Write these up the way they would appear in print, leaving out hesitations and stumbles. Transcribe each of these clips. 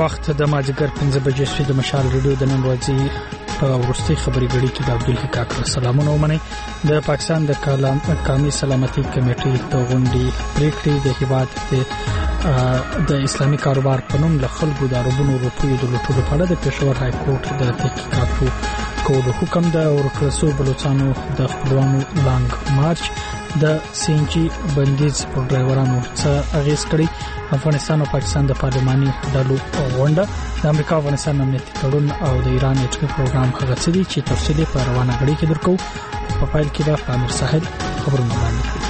وخت د مازیګر 15 بجې شوې د مشال ریډیو د نن ورځې په ورستي خبري غړي کې د عبدالحق کاکړ سلامونه ومني. د پاکستان د قومي سلامتي کمیټې د غونډې پریکړې د هیواد د اسلامي کاروبار په نوم له خلکو د اربونو روپیو د لوټولو په اړه د پېښور های کورټ د تحقیقاتو کولو حکم د ورکړسو بلوچستانو د خپلوانو لانګ مارچ د سینجی بندیز پر ډرایورانو څخه اغیز کړی. افغانستان او پاکستان د پارلماني ډلو غونډه د امریکا افغانستان امنیتي تړون او د ایران اټومي پروګرام هغه څه دي چې تفصیلي په روانه غړي کې درکو. په فایل کې به امیر صاحب خبرونه وړاندې کړي.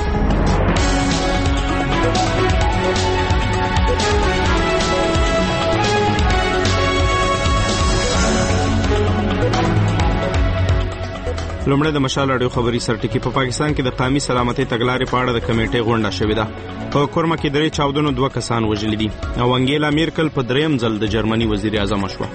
لومړی د مشال راډیو خبري سرټکی. په پاکستان کې د قومي سلامتي تګلارې په اړه د کمیټې غونډه شوې ده. په کورما کې درې چاودنو 2 کسان وژل دي او انګیلا میرکل په دریم ځل د جرمني وزیر اعظم شوه.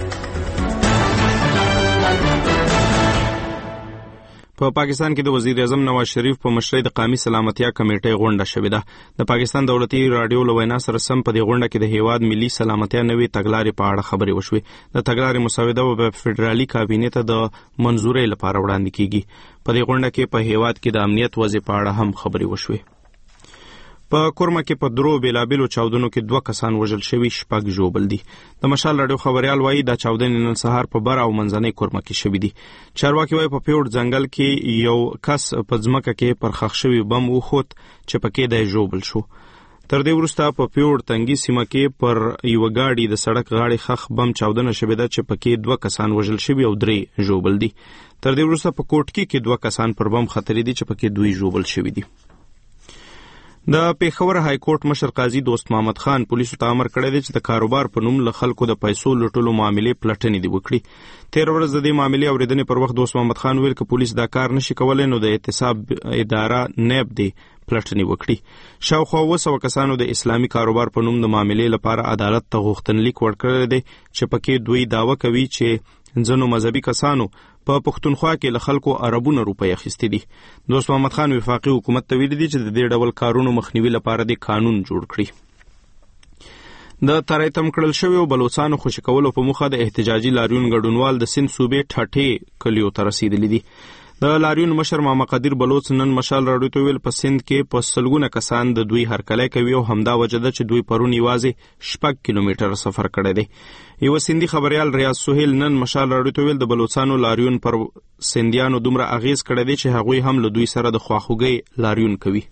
په پاکستان کې د وزیر اعظم نواز شریف په مشرۍ د قومي سلامتیا کمیټې غونډه شوې ده. د پاکستان دولتي رادیو له وینا سره سم په دې غونډه کې د هیواد ملي سلامتیا نوې تګلارې په اړه خبرې وشوې. د تګلارې مسوده په فدرالي کابینې ته د منظورۍ لپاره وړاندې کیږي. په دې غونډه کې په هیواد کې د امنیت وضع په اړه هم خبرې وشوې. په کورما کې په درو بیلابیلو چاودنو کې 2 کسان وژل شوي، 6 ژوبل دي. د مشال راډیو خبريال وایي دا چاودنې نن سهار په بر او منځنۍ کورما کې شوې دي. چارواکي وایي په پیوړ ځنګل کې یو کس په ځمکه کې پر خښ شوی بم وخوت چې پکې د ژوبل شو. تر دې وروسته په پیوړ تنګي سیمه کې پر یو غاډي د سړک غاړې خښ بم چاودنه شوې ده چې پکې 2 کسان وژل شوي او 3 ژوبل دي. تر دې وروسته په کوټکی کې 2 کسان پر بم خطرې دي چې پکې 2 ژوبل شوي دي. د پېښور های کورټ مشر قاضي دوست محمد خان پولیسو ته امر کړی دی چې د کاروبار په نوم له خلکو د پیسو لوټلو معاملې پلټنې دی وکړي. 13 ورځې د دې معاملې اوریدنې پر وخت دوست محمد خان ویل چې پولیس دا کار نشي کولای نو د احتساب اداره نیب دی پلټنې وکړي. شاوخوا 200 کسانو د اسلامي کاروبار په نوم د معاملې لپاره عدالت ته غوښتنلیک ورکړی دی چې پکې دوی داوا کوي چې ځینو مذهبي کسانو په پښتونخوا کې له خلکو عربونه روپۍ اخیستې دي. دوست محمد خان وفاقي حکومت ته ویلي دي چې د دې ډول کارونو مخنیوي لپاره د قانون جوړ کړي. د ترایتم کړل شوی او بلوچستانو خوشی کولو په مخه د احتجاجي لاریون ګډونوال د سند صوبې ټاټې کلیو ته رسیدلی دي. د لاریون مشر ماما قدیر بلوچ نن مشال راډیو ته ویل په سند کې په سلګونه کسان د دوی هرکلی کوي او همدا وجه ده چې دوی پرون یوازې 6 کیلومتره سفر کړی دی. یو سندي خبريال ریاض سهیل نن مشال راډیو ته ویل د بلوچستانو لاریون پر سندیانو دومره اغیز کړی دی چې هغوی هم له دوی سره د خواخوږۍ لاریون کوي.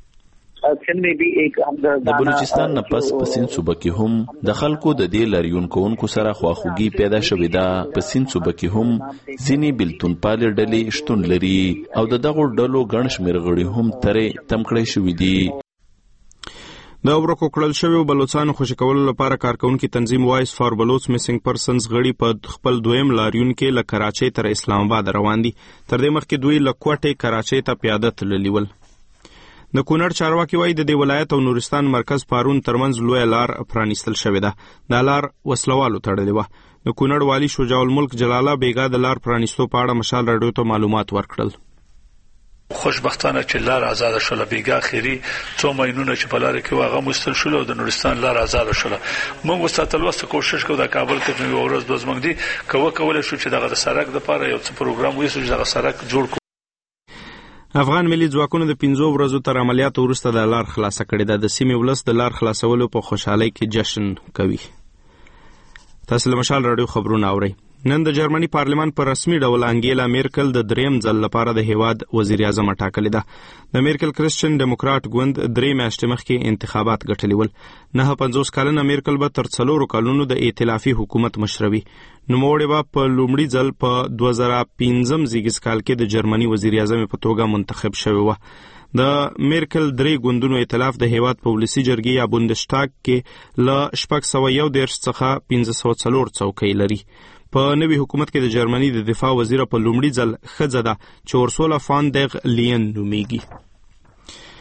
د بلوچستان نه پس په سند صوبه کې هم د خلکو د دې لاریون کوونکو سره خواخوږي پیدا شوې ده. په سند صوبه کې هم ځینې بلتون پالې ډلې شتون لري او د دغو ډلو ګڼ شمېر غړي هم ترې تم کړی شوي دي. د ورکو کړل شوی بلوچستانو خوشی کولو لپاره کارکونکو تنظیم وایس فار بلوچ میسنګ پرسنز غړي په خپل دویم لاریون کې له کراچۍ تر اسلام آباد روان دي. تر دې مخکې دوی له کوټې کراچۍ ته پیاده تللي ول. د کونړ چارواکي وایي د دې ولایت او نورستان مرکز پارون ترمنځ لوی لار پرانیستل شوې ده. دا لار وسلوالو تړلې وه. د کونړ والی شجاع الملک جلاله بیګا د لار پرانیستو په اړه مشال راډیو ته معلومات ورکړل. خوشبختانه چې لار آزاد شوه. بیګا خيري 2 ماینونه چې په لار کې واغه مستل شول او د نورستان لار آزاد شوه. موږ وساتل وسه کوشش کوو د کابل کې یو ورځ د زمنګ دي کول شو چې دغه سړک د لپاره یو څه پروګرام وایي چې دغه سړک جوړ کړو. افغان ملي ځواکونو د 15 ورځو تر عملیاتو وروسته د لار خلاصه کړې ده. د سیمې ولس د لار خلاصولو په خوشحالۍ کې جشن کوي. تاسو له مشال راډیو خبرونه اورئ. نن د جرمني پارلمان پر رسمي ډول انګیلا میرکل د دریم ځل لپاره د هیواد وزیر اعظم ټاکلې ده. د میرکل کرسچن ډیموکرات ګوند 3 میاشتې مخکې انتخابات ګټلي ول. 59 کلنه میرکل به تر 4 کلونو د ائتلافي حکومت مشروي. نوموړې به په لومړي ځل په 2015 زیږیز کال کې د جرمني وزیر اعظم په توګه منتخب شوی و. د میرکل 3 ګوندونو ائتلاف د هیواد په ولسي جرګې یا بوندشټاګ کې له 611 څخه 1504 څوکۍ لري. په نوي حکومت کې د جرمني د دفاع وزیر په لومړي ځل ښځه ده چې اورسولا فان دغ لین نومیږي.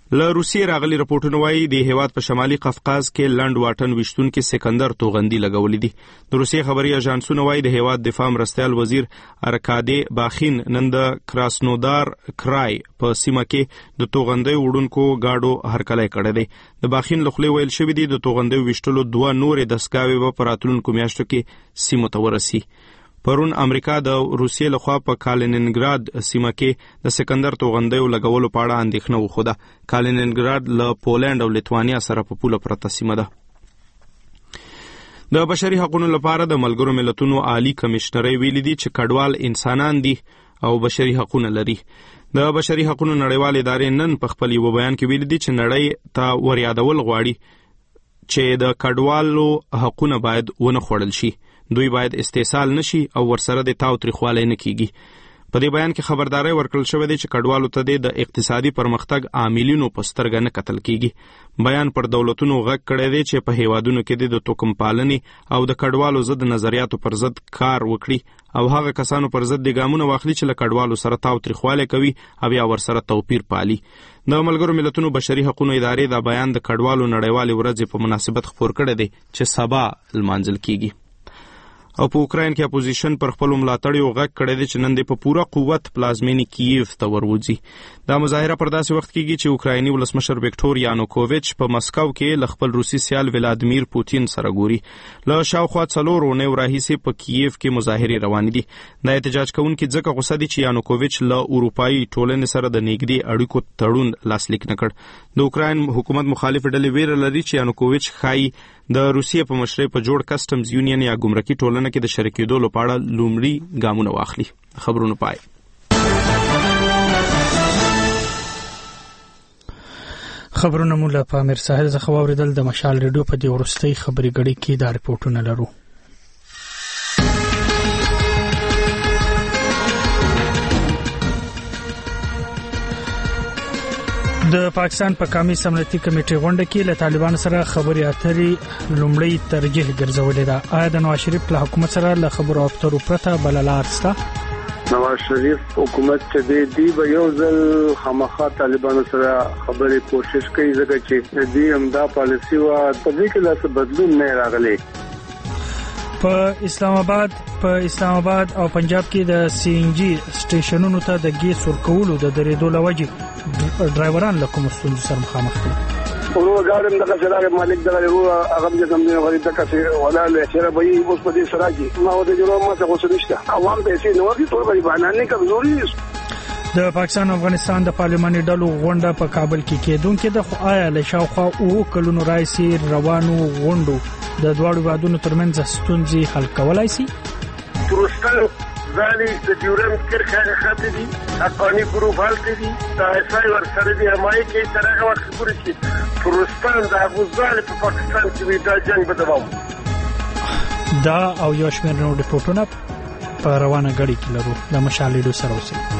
له روسیې راغلي راپورټونه وایي د هیواد په شمالي قفقاز کې لنډ واټن ویشتونکي سکندر توغندي لګولې دي. د روسیې خبري اژانسونه وایي د هیواد دفاع مرستیال وزیر ارکادي باخین نن د کراسنودار کرای په سیمه کې د توغندي وړونکو گاډو هرکلی کړی دی. د باخین له خولې ویل شوي دي د توغندي ویشتلو 2 نورې دستګاوې به په راتلونکو میاشتو کې سیمو ته ورسي. پرون امریکا د روسیې لخوا په کالینینګراد سیمه کې د سکندر توغندیو لګولو په اړه اندېښنه وښوده. کالینینګراد له پولند او لیتوانیا سره په پوله پرته سیمه ده. د بشري حقوقو لپاره د ملګرو ملتونو عالی کمشنري ویلي دي چې کډوال انسانان دي او بشري حقوق لري. د بشري حقوقو نړیوال ادارې نن په خپل یو بیان کې ویلي دي چې نړۍ ته وریادول غواړي چې د کډوالو حقوق باید ونه خوړل شي. دوی باید استحصال نشي او ورسره د تاوتریخوالی نه کیږي. په دې بیان کې خبرداري ورکړل شوې ده چې کډوالو ته د اقتصادي پرمختګ عاملینو په سترګه نه کتل کیږي. بیان پر دولتونو غږ کړی دی چې په هیوادونو کې د توکم پالنې او د کډوالو ضد نظریاتو پر ضد کار وکړي او هغه کسانو پر ضد د ګامونه واخلي چې له کډوالو سره تاوتریخوالی کوي او یا ورسره توپیر پالي. د ملګرو ملتونو بشري حقوقو ادارې دا بیان د کډوالو نړیوالې ورځې په مناسبت خپور کړی دی چې سبا لمانځل کیږي. او په اوکراین کې اپوزیشن پر خپل ملاتړیو غږ کړی دی چې نن د په پوره قوت پلازمینې کییف ته وروځي. دا مظاهره پر داسې وخت کېږي چې اوکرایني ولسمشر ویکټور یانوکوویچ په مسکو کې له خپل روسي سیال ولادیمیر پوتین سره ګوري. له شاوخوا 4 اونۍ راهیسې په کییف کې مظاهرې روانې دي. دا احتجاج کوونکي ځکه غوسه دي چې یانوکوویچ له اروپایي ټولنې سره د نږدې اړیکو تړون لاسلیک نه کړ. د اوکراین حکومت مخالف ډلې ویره لري چې یانوکوویچ ښایي د روسیې په مشرۍ په جوړ کسټمز یونین یا ګمرکي ټولنه کې د شریکېدو لپاره لومړي ګامونه واخلي. خبرونه پای. خبرونه مو له پامیر ساحل څخه واوریدل. د مشال ریډیو په دې ورستۍ خبري غړي کې دا ریپورتونه لرو. د پاکستان په قومي سملتي کمیټې غونډه کې له طالبانو سره خبرې اترې لومړی ترجیح ګرځولې ده. آیا د نواز شریف له حکومت سره له خبرو اترو پرته بل لار شته؟ نواز شریف حکومت چې دی به یو ځل خامخا طالبانو سره خبرې کوشش کوي ځکه چې دی همدا پالیسی وا په دې کې لاس بدلون نه راغلی. په اسلام آباد او پنجاب کې د سی ان جی سټیشنونو ته د ګیس ورکولو د درېدو لوجې ډرایوران له کوم ستونزو سره مخامخ دي. ورو غاړم دغه شراره مالک دغه هغه د زموږ غریب دغه څه ولا له شراره به اوس په دې سره کې ما وته جوړه ما څه غوښتنشته عوام پیسې نو دي ټول غریبانه نه کمزوري. د پاکستان او افغانستان د پارلماني ډلو غونډه په کابل کې کېدونکې ده. خو آیا له شاوخوا 2 کلونو راځي روانو غونډو د دوړو وادونو ترمنځ ستونزې حل کولای شي؟ ترستان ځالي د ډیورنډ کرښه خاطر دي افغاني ګروپ حالت دي د اسای ور سره دي همای کې ترغه وخت پورې شي. ترستان د افغانستان په پاکستان کې دا جنگ به دوام. دا او یو شمېر نور ریپورتونه په روانه غړي کې لرو. د مشالېدو سره اوسئ.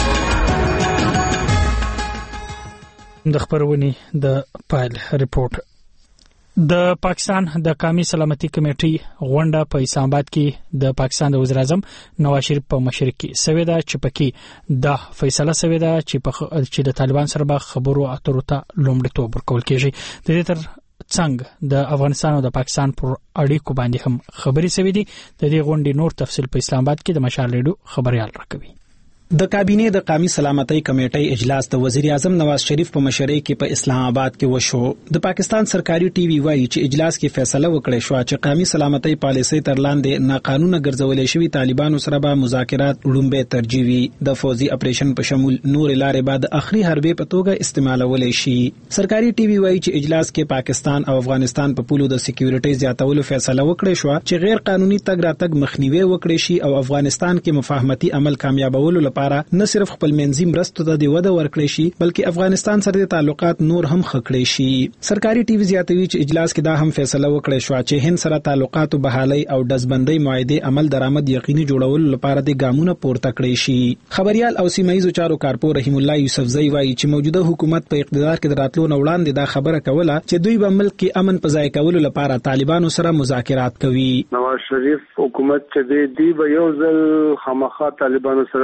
د خبرونې د پایل ریپورت. د پاکستان د قومي سلامتي کمیټې غونډه په اسلام آباد کې د پاکستان د وزیر اعظم نواز شریف په مشرۍ کې سوي ده چې پکې دا فیصله سوي ده چې د طالبان سره به خبرو اترو ته لومړیتوب ورکول کېږي. د دې تر څنګ د افغانستان او د پاکستان پر اړیکو باندې هم خبرې سوي دي. د دې غونډې نور تفصیل په اسلام آباد کې د مشال ریډیو خبريال راکوي. د کابینې د قومي سلامتۍ کمیټې اجلاس د وزیر اعظم نواز شریف په مشرۍ کې په اسلام آباد کې وشو. د پاکستان سرکاري ټي وي وايي چې اجلاس کې فیصله وکړه شو چې قومي سلامتۍ پالیسۍ تر لاندې ناقانونه ګرځولې شوی طالبانو سره به مذاکرات لومبه ترجیح وي. د فوزي اپریشن په شمول نور لارې بعد اخري حربې په توګه استعمالولې شي. سرکاري ټي وي وايي چې اجلاس کې پاکستان او افغانستان په پولو د سکیورټي زیاتولو فیصله وکړه شو چې غیر قانوني تګ راتګ مخنیوي وکړي شي او افغانستان کې مفاهمتي عمل کامیابولو لپاره نه صرف خپل منځي مرستو ته د وده ورکړي شي بلکې افغانستان سره د تعلقات نور هم خکړي شي. سرکاري ټي وي زیاتوي چې اجلاس کې دا هم فیصله وکړي شو چې هند سره تعلقات بحالي او دزبندۍ معاهده عمل درآمد یقیني جوړولو لپاره د ګامونو پورته کړي شي. خبريال او سیمایي چارو کارپور رحیم الله یوسفزئی وایي چې موجوده حکومت په اقتدار کې دراتلو نه وړاندې دا خبره کوله چې دوی به ملک کې امن په ځای کولو لپاره طالبانو سره مذاکرات کوي. نواز شریف حکومت چې دی به یو ځل خامخا طالبانو سره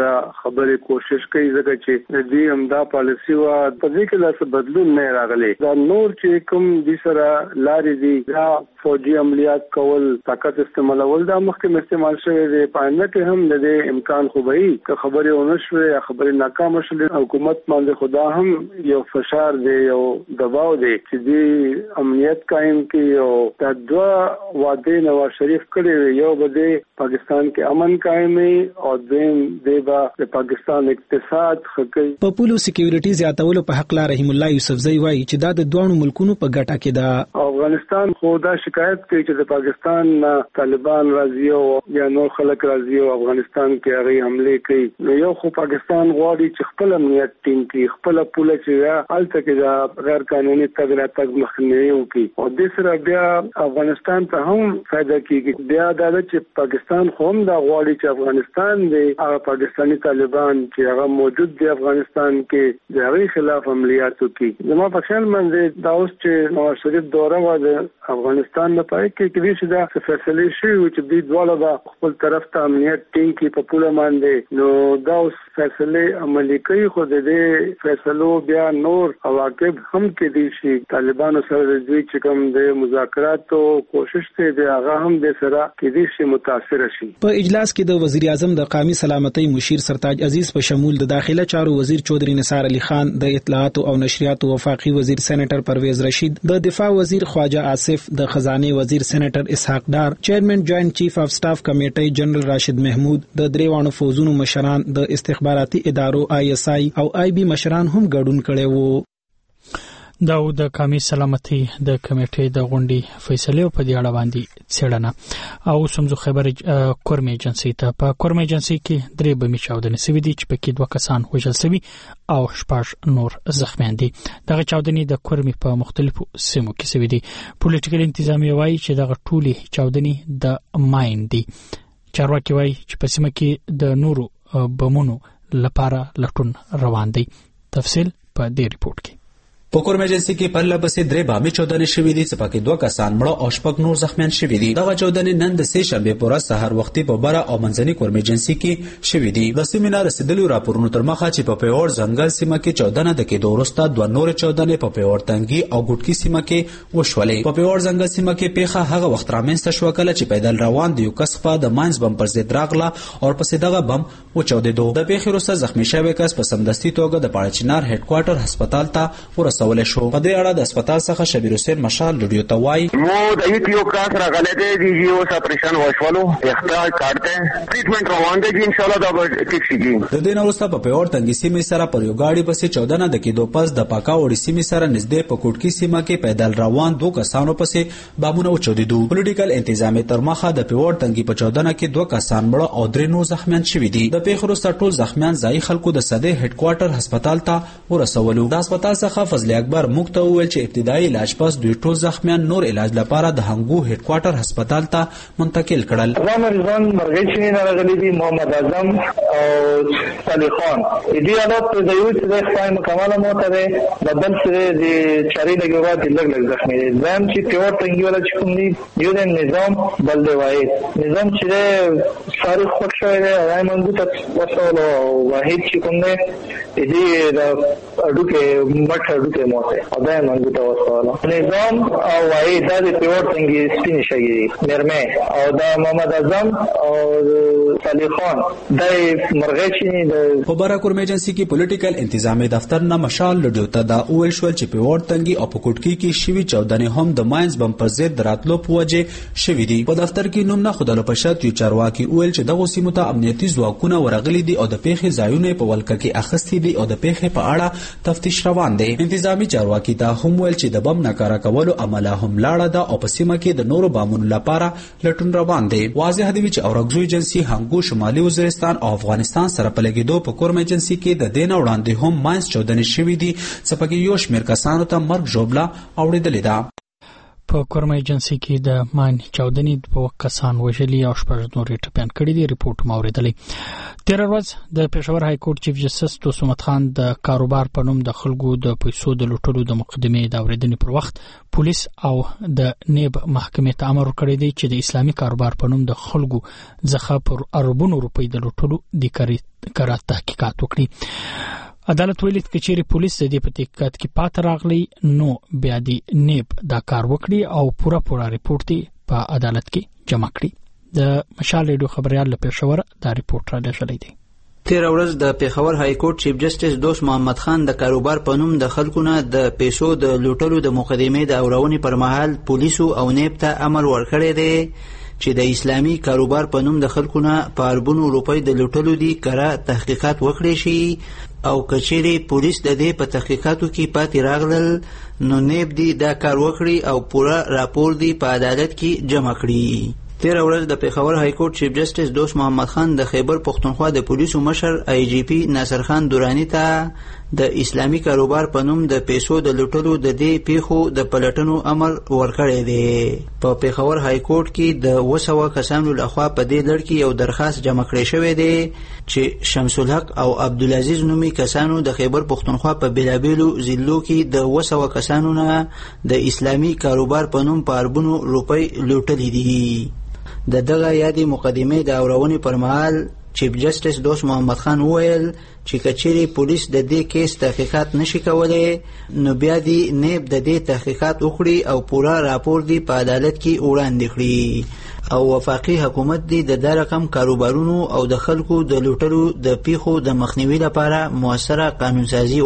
خبرې کوشش کوي ځکه چې د دې همدا پالیسی وا په دې کې لاس بدلون نه راغلی. دا نور چې کوم د سره لارې دي دا فوجي عملیات کول طاقت استعمالول دا مخکې استعمال شوی دی. پاینده کې هم د دې امکان خو به که خبرې ونشوي یا خبرې ناکام شول حکومت باندې خدا هم یو فشار دی یو دباو دی چې د امنیت قائم کړي او دا دوه وعده نواز شریف کړی یو به پاکستان کې امن قائم او دیم دیبا د پاکستان اقتصاد خکې په پولو سکیورټي زیاتولو په حق لا رحیم الله یوسفزئی وایي چې دا د دوه ملکونو په ګټه کې ده. افغانستان خو دا شکایت کوي چې د پاکستان طالبان راځي او یا نور خلک راځي او افغانستان کې هغه حمله کوي. نو یو خو پاکستان غواړي چې خپل امنیت ټینګ کړي خپل پوله چې هلته کې دا غیر قانوني تګ راتګ مخنیوي وکړي او د سره بیا افغانستان ته هم فائدہ کیږي. بیا دا چې پاکستان خو هم دا غواړي چې افغانستان دی هغه پاکستانی طالبان چې هغه موجود دی افغانستان کې د هغې خلاف عملیات وکړي. زما په خیال باندې دا اوس چې نواز شریف دوره و د افغانستان لپاره کې کېدای شي دا فیصلې شي چې دوی دواړه به خپل طرف ته امنیت ټینګ کړي په پوله باندې. نو دا اوس فیصلې عملي کوي خو د دې فیصلو بیا نور عواقب هم کېدای شي. طالبانو سره د دوی چې کوم د مذاکراتو کوشش ته دی هغه هم د سره کېدای شي متاثر شي. په اجلاس کې د وزیر اعظم د قومي سلامتۍ مشیر سرتاج عزیز په شمول د داخله چارو وزیر چودري نثار علي خان، د اطلاعات او نشریات وفاقي وزیر سېنیټر پرویز رشید، د دفاع وزیر خواجه آصف، د خزانه وزیر سېنیټر اسحاق ډار، چیرمن جوائنٹ چیف اف سٹاف کمیټي جنرال راشد محمود، د دریوانو فوزونو مشران، د استخباراتي ادارو ISI او IB مشران هم ګډون کړي وو. دا د قومي سلامتۍ د کمیټې د غونډې فیصله په دې اړه باندې څېړنه او سمزو خبر کورم ایجنسی ته په کورم ایجنسی کې درې بمې چاودنې سوي دي چې پکې 2 کسان وژل سوي او 6 نور زخمیان دي. دغه چاودنې د کورم په مختلفو سیمو کې سوي دي. پولیټیکل انتظامیه وایي چې دغه ټولې چاودنې د ماین دي. چارواکي وایي چې په سیمه کې د نورو بمونو لپاره لټون روان دی. تفصیل په دې ریپورت کې. په کورم ایجنسی کې پرله پسې درې بامې چاودنې شوې دي چې پکې 2 کسان مړه او 6 نور زخمیان شوي دي. دغه چاودنې نن د سه شنبه په ورځ سحر وختي په بره او منځني کورم ایجنسی کې شوې دي. د سیمینار رسیدلو راپورونو تر مخه چې په پیور ځنګل سیمه کې چاودنه د کېدو وروسته 2 نور چاودنې په پیور تنګي او ګوټکی سیمه کې وشولې. په پیور ځنګل سیمه کې پیښه هغه وخت رامنځته شو کله چې پیدل روان دی یو کس په د ماینز بم پر ضد راغله او پسې دغه بم وچاودېدو. د پیښې وروسته زخمی شوی کس په سمدستي توګه د پاړچینار هډ کوارټر هسپتال ته ورسول شو. اړه د هسپتال څخه شبیر حسین مشال لډیو ته وایي مو د یو کاس راغله دی جی او اپریشن وشولو اختیار کارته ټریټمنټ روان دی ان شاء الله دا به ټیک شي. د دین وروسته په پیور تنګي سیمې سره پر یو گاډي پسې 14 د کېدو پس د پاکا وړي سیمې سره نږدې په کوټکی سیمه کې پیدل روان 2 کسانو پسې بامونه وچودیدو. پولیټیکل انتظامی تر مخه د پیور تنګي په 14 کې 2 کسان مړه او 3 نور زخمیان شوي دي. د پیښې وروسته ټول زخمیان ځای خلکو د صدې هډ کوارټر هسپتال ته ورسولو. د هسپتال څخه فضل اکبر مخته ویل چې ابتدایي علاج پس دوی ټول زخمیان نور علاج لپاره د هنګو هډ کوارټر هسپتال ته منتقل کړل. مریضان مرغچینی راغلي دي محمد اعظم او صالح خان. دې حالت د یو څه خپل مکمل موته ده بدل سره د چاري لګوا د لګ زخمی دي. زم چې پیور تنګي ولا چې کوم دي یو د نظام بل دی وای نظام چې ساري خوښه ده راي منځ ته وسولو واحد چې کوم نه دې د اډوکه مټ اډوکه موته او دا منځ ته وسولو نظام او وای دا د پیور تنګي سپین شګي مرمه او دا محمد اعظم او صالح خان د مرغچینی د خبره کورم ایجنسی کې پولیټیکل انتظامی دفتر نه مشال لډیو ته دا اول شول چې پیور تنګي او په کوټکی کې شوی 14 هم د ماینز بم پر ضد دراتلو په وجه شوی دي. په دفتر کې نوم نه خدای په شرط یو چارواکي اول چې دغه سیمو ته امنیتي ځواکونه ورغلي دي او د پیښې ځایونه په ولکه کې اخستي دي او د پیښې په اړه تفتیش روان دی. انتظامی چارواکي ته هم ویل چې د بم ناکاره کولو عمله هم لاړه ده او په سیمه کې د نورو بامونو لپاره لټون روان دی. واضح دی چې اورګزو ایجنسی هنګو شمالي وزیرستان او افغانستان سره په لګیدو په کورم ایجنسی کې د دین وړاندې هم ماینز 14 شوي دي چې پکې یو شمېر کسانو ته مرګ ژوبله اوریدلې ده. په کورمه ایجنسی کې د مان چاودنې 2 کسان وژلي او 8 نور ټپيان کړي دي ریپورت موریدلې تیر ورځ د پېښور های کورټ چیف جسټس دوست محمد خان د کاروبار په نوم د خلکو د پیسو د لوټلو د مقدمې د اوریدنې پر وخت پولیس او د نیب محکمې ته امر کړی دی چې د اسلامي کاروبار په نوم د خلکو ځخه پر اربونو روپۍ د لوټلو د کار تحقیقات وکړي عدالت ویلي چې چیرې پولیس د دې په تحقیقات کې پات راغلي نو بیا د نیب دا کار وکړي او پورا ریپورت په عدالت کې جمع کړي د مشال ریډیو خبريال له پېښور دا ریپورت را لېږلی دی تیر ورځ د پېښور های کورټ چیف جسټس دوست محمد خان د کاروبار په نوم د خلکونه د پیسو د لوټلو د مقدمې د اورونې پر مهال پولیسو او نیب ته امر ورکړی دی چې د اسلامي کاروبار په نوم د خلکونه په اربونو روپۍ د لوټلو دي کړه تحقیقات وکړي شي او کچېرې پولیس د دې په تحقیقاتو کې پاتې راغلل نو نیب دی دا کار وکړي او پورا راپور دی په عدالت کې جمع کړي تیر ورځ د پېښور های کورټ چیف جسټس دوست محمد خان د خیبر پختونخوا د پولیسو مشر آی جی پی ناصر خان دورانی ته د اسلامي کاروبار په نوم د پیسو د لوټلو د دې پیښو د پلټنو امر ورکړی دی په پېښور های کورټ کې د 200 کسانو لخوا په دې لړ کې یو درخواست جمع کړی شوی دی چې شمس الحق او عبدالعزیز نومي کسانو د خیبر پختونخوا په بیلابیلو ضلعو کې د 200 کسانو نه د اسلامي کاروبار په نوم په اربونو روپۍ لوټلې دي د دغه یادې مقدمې د اورونې پر مهال چیف جسټس دوست محمد خان وویل چې کچېرې پولیس د دې کیس تحقیقات نشي کولی نو بیا دی نیب د دې تحقیقات وکړي او پورا راپور دی په عدالت کې وړاندې کړي او وفاقي حکومت دی د دا رقم کاروبارونو او د خلکو د لوټلو د پیښو د مخنیوي لپاره موثره قانونسازي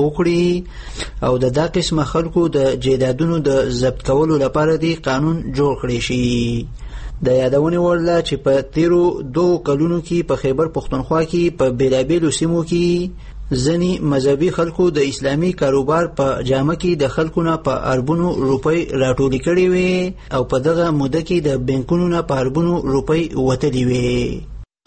وکړي او د دا قسمه خلکو د جیدادونو د ضبط کولو لپاره دی قانون جوړ کړي شي د یادونې وړ ده چې په تیرو 2 کلونو کې په خیبر پختونخوا کې په بیلابیلو سیمو کې ځینې مذهبي خلکو د اسلامي کاروبار په جامه کې د خلکو نه په اربونو روپۍ راټولې کړې وې او په دغه موده کې د بانکونو نه په اربونو روپۍ وتلې وې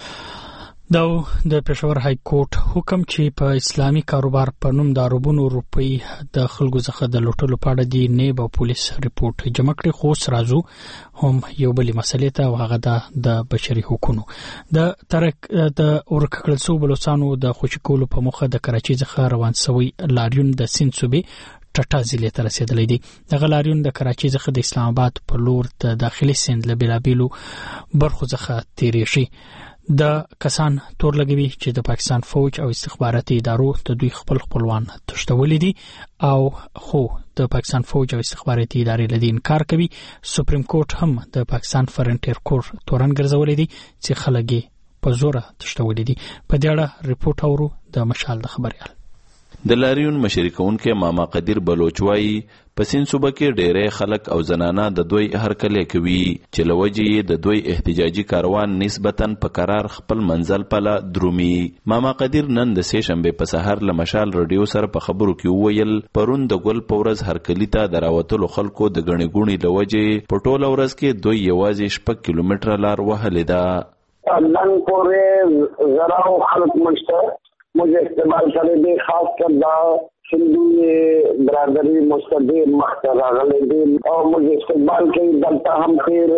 دا د پېښور های کورټ حکم چې په اسلامي کاروبار په نوم د اربونو روپۍ د خلکو څخه د لوټلو په اړه دی نیب او پولیس ریپورت جمع کړي خو سرازو هم یو بلې مسلې ته هغه د بشري حقوقو د ترک د ورکړل شو بلوچستانو د خوشکولو په مخه د کراچۍ څخه روان شوی لاریون د سیند صوبې ټټا ضلع ته رسیدلی دی دغه لاریون د کراچۍ څخه د اسلام آباد په لور د داخلي سیند له بیلابیلو برخو څخه تیری شي د کسان تور لګوي چې د پاکستان فوج او استخباراتي ادارو د دوی خپلوان تشتولې دي او خو د پاکستان فوج او استخباراتي ادارې لدی انکار کوي سپریم کورټ هم د پاکستان فرنټیر کور تورن ګرځولې دي چې خلګي په زور تشتولې دي په دې اړه ریپورت اورو د مشال د خبريال د لاریون مشرکونکو ماما قدیر بلوچ وايي په سیند صوبه کې ډېرې خلک او زنانه د دوی هرکلې کوي چې لوجې د دوی احتجاجي کاروان نسبتاً په قرار خپل منزل پله درومي ماما قدیر نن د سې شنبه په سحر له مشال رادیو سره په خبرو کې وویل پرون د ګل پورز هرکلی ته دراوتلو خلکو د غنی ګونی لوجې په ټوله ورځ کې دوی یوازې 6 کیلومتره لار وهلې ده نن پورې زراو خلک مشته मुझे इस्तेमाल करे दे खास कर दा हिंदू बरादरी मुस्तदीर मख्तरा गले दिन और मुझे इस्तेमाल के दलता हम फिर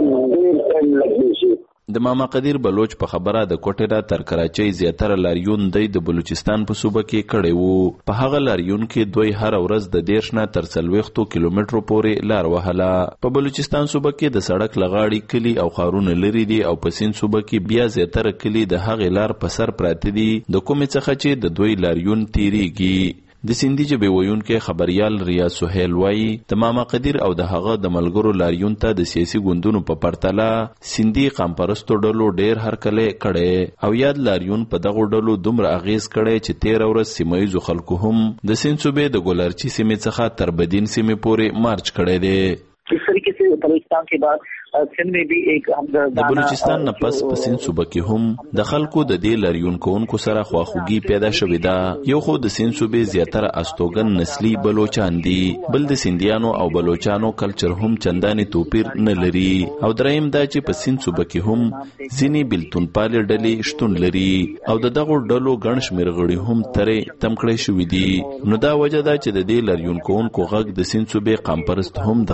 देर टाइम लगी सी د ماما قدیر بلوچ په خبره د کوټه تر کراچۍ زیاتره لاریون د بلوچستان په صوبه کې کړي وو په هغه لاریون کې دوی هر ورځ د 10 نه تر 40 کیلومترو پورې لار وهله په بلوچستان صوبه کې د سړک لغاړي کلی او خارونه لري دي او په سین صوبه کې بیا زیاتره کلی د هغه لار په سر پراته دي د کومې څخه چې د دوی لاریون تیریږي د سیندی جبه ویونکو خبريال ریاض سهیل وای د ماما قدیر او د هغه د ملګرو لاریون ته د سیاسي ګوندونو په پرتله سیندی قامپرستو ډلو ډیر هرکله کړي او یاد لاریون په دغه ډلو دومره اغیز کړي چې 13 ورځ سیمایي خلکو هم د سیند صوبې د ګولارچی سیمې څخه تر بدین سیمې پورې مارچ کړي دي اس طریقے سے بلوچستان کے بعد سندھ میں بھی ایک د بلوچستان نه پس په سیند صوبه کې هم د خلکو د دې لاریونکو سره خواخوږي پیدا شوې ده یو خو د سیند صوبې زیاتره استوګن نسلی بلوچان دي بل د سیندیانو او بلوچانو کلچر هم چندانې توپیر نه لري او دریم دا چې په سیند صوبه کې هم ځینې بلتون پال ډلې شتون لري او دغه ډلو ګڼ شمېر غړي هم ترې تمکړې شوې دي نو دا وجه ده چې د دې لاریونکو غږ د سیند صوبې قامپرست هم د خپل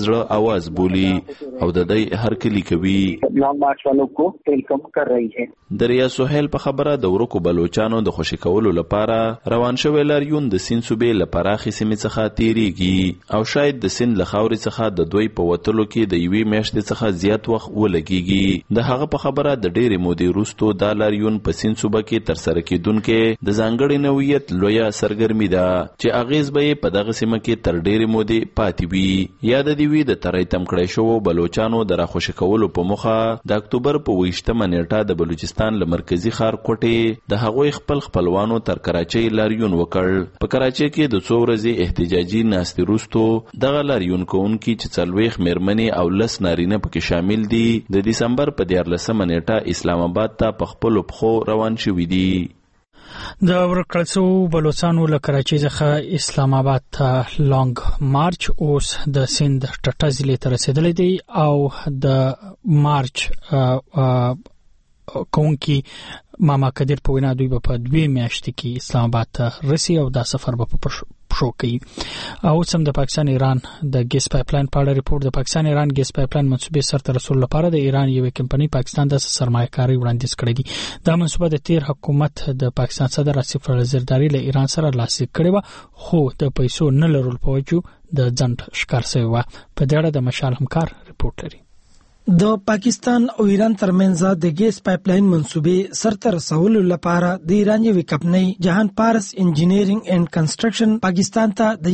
زړه आवाज بولی او د دې هر کلی کوي. لانګ مارچ والوں کو ویلکم کر رہی ہے. د ریا سهیل په خبره د ورکو بلوچانو د خوشی کولو لپاره روان شوی لاریون د سین صوبې لپاره خصمې څخه تیریږي او شاید د سین لخاوري څخه د دوی په وتلو کې د یوې میاشتې څخه زیات وخت ولګيږي. د هغه په خبره د ډېرې مودې وروسته د لاریون په سین صوبه کې تر سره کېدونکې د ځانګړي نوعیت لویه سرګرمي ده چې اغیز به په دغه سیمه کې تر ډېرې مودې پاتې وي. یاد دی وی د ترې تم کړی شو بلوچانو د راخوشي کولو په مخه د اکتوبر په 28مه نیټه د بلوچستان له مرکزی ښار کوټې د هغوی خپلوانو تر کراچۍ لاریون وکړ. په کراچۍ کې د څو ورځې احتجاجي ناستې وروسته دغه لاریون کوونکي چې 40 مېرمنې او 10 نارینه پکې شامل دي د دسمبر په 14مه نیټه اسلام آباد ته په خپلو پښو روان شوي دي. د ورکړڅو بلوچستانو له کراچۍ څخه اسلام آباد ته لانګ مارچ اوس د سند ټټه ضلع ته رسیدلی دی او د مارچ کوونکی ماما قدیر په وینا دوی په 2 میاشتې کې اسلام آباد ته رسي او دا سفر به په پښو کوي. او سم د پاکستان ایران د ګیس پایپلاین په اړه ریپورت. د پاکستان ایران ګیس پایپلاین منسوبې سرته رسول لپاره د ایران یو کمپنۍ پاکستان د سرمایه‌کاري وړاندیز کړی دی. دا منسوبه د تیر حکومت د پاکستان صدر آصف زرداری له ایران سره لاسلیک کړی و خو د پیسو نه لرل په وجو د ځنډ ښکار شوی و. په دې اړه د مشال همکار ریپورت لري. د پاکستان او ایران ترمنځ د ګیس پایپلاین منسوبې سرته رسولو لپاره د ایران یو کمپنۍ جهان پارس انجینیرینګ اینڈ کنسټرکشن پاکستان ته د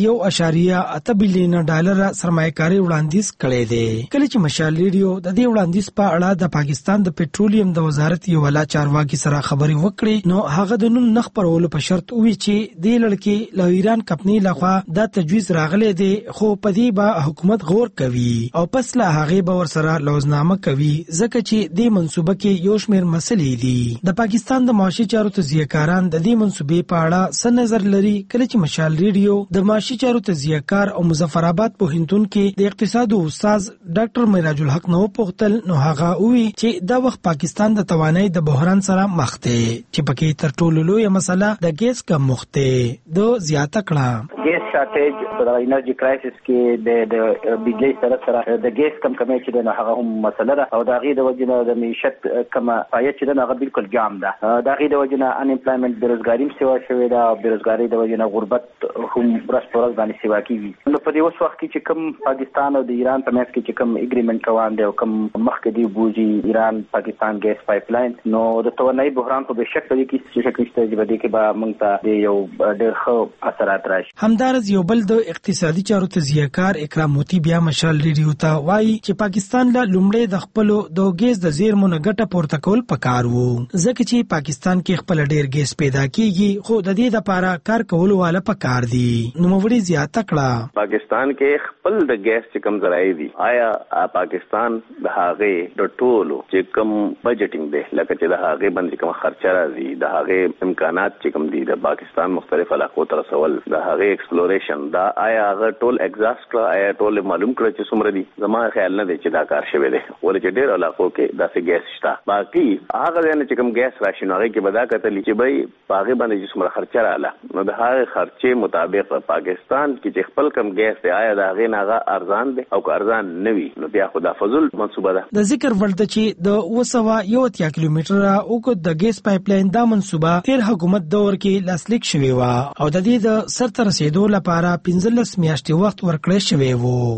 1.8 بلین ډالر سرمایه‌کاري وړاندیز کړی دی. کله چې مشال ریډیو د دې وړاندیز په اړه د پاکستان د پېټرولیم د وزارت یو ولا چارواکي سره خبرې وکړې نو هغه د نوم نه خپرولو په شرط وی چې د لړکی له ایران کمپنۍ لخوا د تجویز راغلی دی خو په دې به حکومت غور کوي او پس له هغه به ورسره نامه کوي ځکه چې د منسوبه کې یو شمېر مسلې دي. د پاکستان د معاشي چارو تجزیه‌کاران د دې منسوبې په اړه څه نظر لري. کله چې مشال ریډیو د معاشي چارو تجزیه‌کار او مظفر آباد پوهنتون کې د اقتصاد او استاد ډاکټر معراج الحق نو پوښتل نو هغه وی چې دا وخت پاکستان د توانایي د بحران سره مخ دی چې پکې تر ټولو لوی مسله د ګیس کم مخته د زیاته کړه. ګیس شارټیج د انرژي کرایسس کې د بجلی سره د ګیس کم کمی چې نه هغه هم مسله ده او دا غي د وجنه د معیشت کما پایه چې نه هغه بالکل جام ده. دا غي د وجنه ان امپلایمنت بیروزګاری سیوا شوی ده او بیروزګاری د وجنه غربت هم برس پرز باندې سیوا کیږي. نو په دې وخت کې چې کوم پاکستان او د ایران په منځ کې چې کوم اګریمنت روان دی او کوم مخکې دی بوجي ایران پاکستان ګیس پایپلاین نو د توانایي بحران په بشک په دې کې چې شکل شته چې بده کې به موږ ته یو ډېر ښه اثرات راشي. همدارز یو بل د اقتصادي چارو تجزیه‌کار اکرام موتی بیا مشال ریډیو ته وایي چې پاکستان له لومړی د خپل د ګیس د زیرمو نه ګټه پورته کول پکار وو ځکه چې پاکستان کې خپل ډیر ګیس پیدا کیږي خو د دې لپاره کار کول والا پکار دي. نو موږ زیاته کړه پاکستان کې خپل د ګیس چې کم ذرایع دي آیا پاکستان د هغه د ټولو چې کم بجټینګ دی لکه چې د هغه باندې کوم خرچه راځي د هغه امکانات چې کم دي د پاکستان مختلف علاقو ته رسول د هغه ایکسپلوریشن دا آیا هغه ټول ایگزاست کړه آیا ټول معلوم کړه چې څومره دي. زما خیال نه دی چې دا کار شوی دی ولې چې ډېر علاقو کې داسې ګیس شته. باقي هغه ځای چې کوم ګیس راشي نو هغه کې به دا کتلی چې بای باغې باندې چې څومره خرچه رااله نو د هغه خرچې مطابق پاکستان کې چې خپل کم ګیس دی آیا د هغې نه هغه ارزان دی او که ارزان نه وي نو بیا خو دا فضول منصوبه ده. د ذکر وړ ده چې د 201 کیلومتره اوږد د ګیس پایپلاین دا منصوبه تیر حکومت دور کې لاسلیک شوی و او د دې د سرته رسیدو لپاره 15 میاشتې وخت ورکړی شوی و.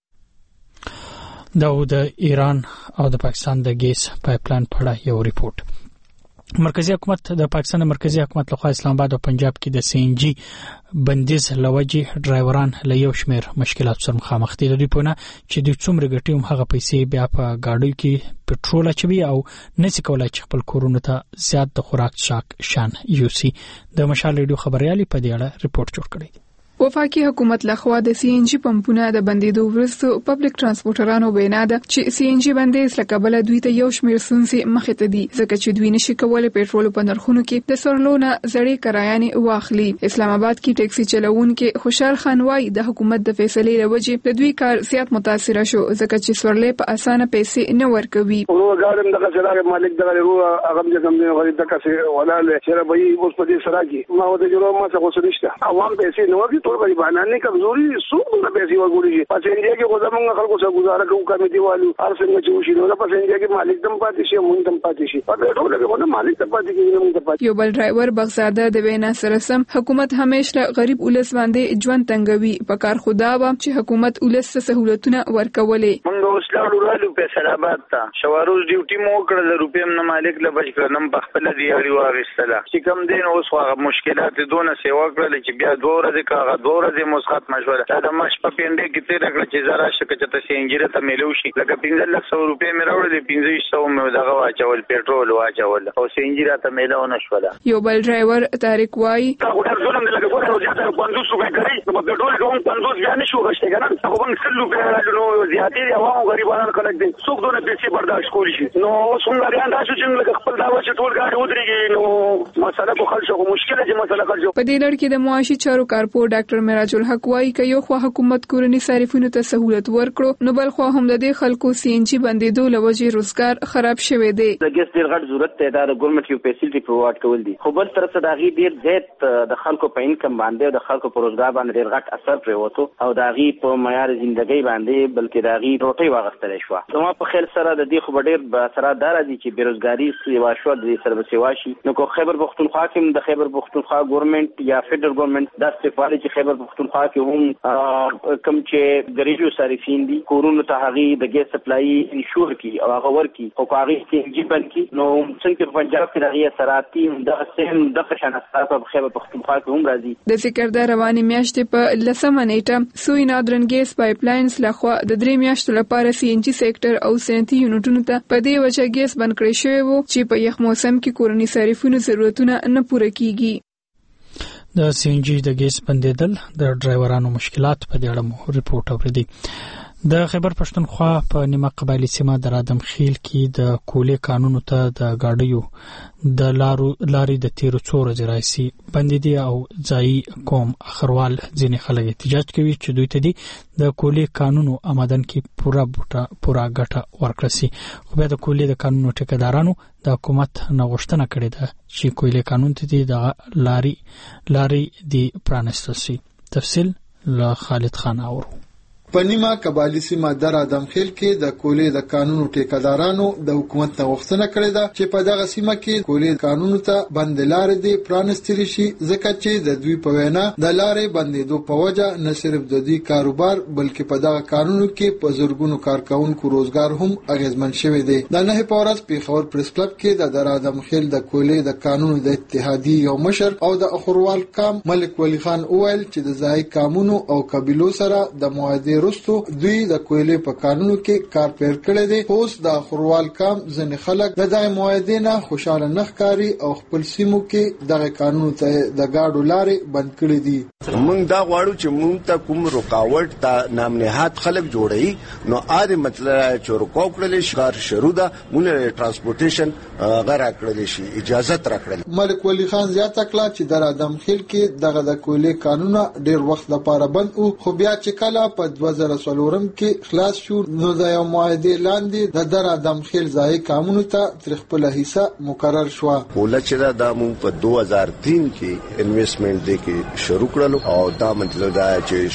دا د ایران او د پاکستان د ګیس پایپلاین په اړه یو ریپورت. مرکزی حکومت د پاکستان مرکزی حکومت لخوا اسلام آباد او پنجاب کې د سی ان جی بندیز لوجه ډرایوران له یو شمیر مشکلات سره مخامخ دي. د پونه چې د څومره ګټي هم هغه پیسې بیا په گاډیو کې پټرول اچوي او نسی کولای چې خپل کورونو ته زیات د خوراک شان یوسي. د مشال ریډیو خبريالي په دې اړه ریپورت جوړ کړی. وفاقي حکومت لخوا د سی ان جی پمپونه د بندیدو وروسته پبلک ترانسپورټرانو وینا ده چې سی ان جی بندیز لکبله دوی ته یو شمیر ستونزې مخې ته دي ځکه چې دوی نشي کولای پېټرول په نرخونو کې د سورلونه زړې کرایانې واخلي. اسلام آباد کې ټیکسي چلوونکي خوشحال خان وايي د حکومت د فیصلې لوجه د دوی کار زیات متاثر شو ځکه چې سورلې په اسانه پیسې نه ورکوي. ورغارم دغه چلاره مالک دغه هغه د کوم نه غوړي دغه څه ولاله چې ربي اوس په دې سره کې ما د جوړو ما څه غوښتل عوام پیسې نه ورکړي ټول غریبانان نه کمزوري څوک نه پیسې ورګوري پس انډیا کې خو زمونږ خلکو سره گزاره کوو کمیټي والو هر څنګه چې وشي نو پس انډیا کې مالک دم پاتې شي مونږ دم پاتې شي په ټول کې نه مالک دم پاتې کیږي مونږ دم پاتې. یو بل ډرایور بغزاده د وینا سره سم حکومت همیشه غریب ولس باندې ژوند تنګوي په کار خدا و چې حکومت ولس ته سہولتونه ورکولې. موږ اوس لاړو فیصل آباد ته شواروز ډیوټي مو کړل روپیم نه مالک له بچ کړم په خپل دی اړ واغستله چې کوم دین اوس هغه مشکلات دونه سیوا کړل چې بیا 2 ورځې کاغه 2 ورځې مسخت مشوره دا د مش په پینډه کې تیر کړ چې زرا شکه چې ته انجیره ته ملو شي لکه 1500 روپے مې راوړل 1500 مې دغه واچول پېټرول واچول او انجیره ته ملو نشوله. یو بل ډرایور طارق وای دا ډېر ظلم دی لکه ګورو زیاته 500 روپے کوي نو په ټول کوم 500 بیا نشو غشته کنه هغه هم 100 روپے راځي نو زیاتې دی او غریبانو خلک دي څوک دونه پیسې برداشت کولی شي نو څنګه ریان راشي چې لکه خپل دا چې ټول ګاډي ودرېږي نو مسله په خلکو مشکله چې مسله خلکو په دې لړ کې د معاشي چارو کارپور ډاکټر معراج الحق وایي چې یو خو حکومت کورنی صارفینو ته سہولت ورکړو نو بل خو هم د دې خلکو سی ان جی بندیدو لوجه روزګار خراب شوی دی. د ګس ډیر غټ ضرورت ته دا ګورنمنت یو فیسیلیټي پرووایډ کول دي خو بل طرف ته دا غي ډیر زیات د خلکو په انکم باندې د خلکو په روزګار باندې ډیر غټ اثر پروتو او دا غي په معیار ژوندۍ باندې بلکې دا غي روټي واغستل شو. نو په خیر سره د دې خو ډیر اثرات دي چې بیروزګاری سیوا شو د سربه سیوا شي نو کو خیبر پختونخوا کې د خیبر پختونخوا ګورنمنت یا فدرال ګورنمنت دا استفاده چې خیبر پختونخوا کې هم کم چې ګریجو صارفین دي کورونو ته هغه د ګیس سپلای انشور کی او هغه ورکی او هغه کې جیبن کی نو څنګه په پنجاب کې دغه اثراتي د سیم د خشن اثرات په خیبر پختونخوا کې هم راځي. د ذکر د رواني میاشتې په لسمه نیټه سوی نادرن ګیس پایپ لاینز لخوا د 3 میاشتو لپاره سی ان جی سېکټر او صنعتي یونټونو ته په دې وجه ګیس بند کړی شوی وو چې په یخ موسم کې کورنی صارفینو ضرورتونه نه پوره کیږي. د سی ان جی د ګیس بندیدل د ډرایورانو مشکلات په دې اړه مو ریپورت اوریدي. د خیبر پښتونخوا په نیمه قبایلی سیمه د رادم خیل کې د کولې قانون ته د گاډیو د لارې د تیرو څور ځرایسي بندیدي او ځای قوم اخروال ځینې خلک احتجاج کوي چې دوی ته د کولې قانون آمدن کې پورا ګټه ورکړي سي خو بیا د کولې د قانون ټیکدارانو د حکومت نغښتنه کړې ده چې کولې قانون ته د لارې دی پرانستل سي. تفصیل له خالد خان اورو. په نیمه قبایلی سیمه د رادم خیل کې د کولې د قانونو ټیکدارانو د حکومت نغښتنه کړې ده چې په دغه سیمه کې کولې قانون ته بندلارې دي پرانستل شي ځکه چې د دوی په وینا د لارې بندیدو په وجه نه صرف د دوی کاروبار بلکې په دغه قانونو کې په زورګونو کارکونکو روزګار هم اغیزمن شوی دی. د نه په ورځ پیښور پریس کلب کې د رادم خیل د کولې د قانونو د اتحادیې یو مشر او د اخروال کام ملک ولی خان اویل چې د ځای قانونو او قبیلو سره د معاهده رستو دوی د کویلې په قانونو کې کار پیر کړی دی. اوس د خروال کام ځنې خلک د دغه معاهدې نه خوشاله نه ښکاري او خپل سیمو کې دغه قانونو ته د گاډو لارې بند کړي دي. موږ دا غواړو چې موږ ته کوم رکاوټ ته نامنهاد خلک جوړي نو اده مطلب چې رکاو کړل شي کار شروع ده مونږ ترانسپورټیشن غره کړل شي اجازه تر کړل. ملک ولی خان زیاته کړه چې د رادم خیل کې دغه د کویلې قانون ډیر وخت لپاره بند او خو بیا چې کله په 2014 کې خلاص شو نو د یو معاهده لاندې د رادم خیل ځای قانون ته تر خپل حصہ مقرر شو. ولې چې دا مو په 2003 کې انویسټمنٹ دی کې شروع کړل او دا مطلب دا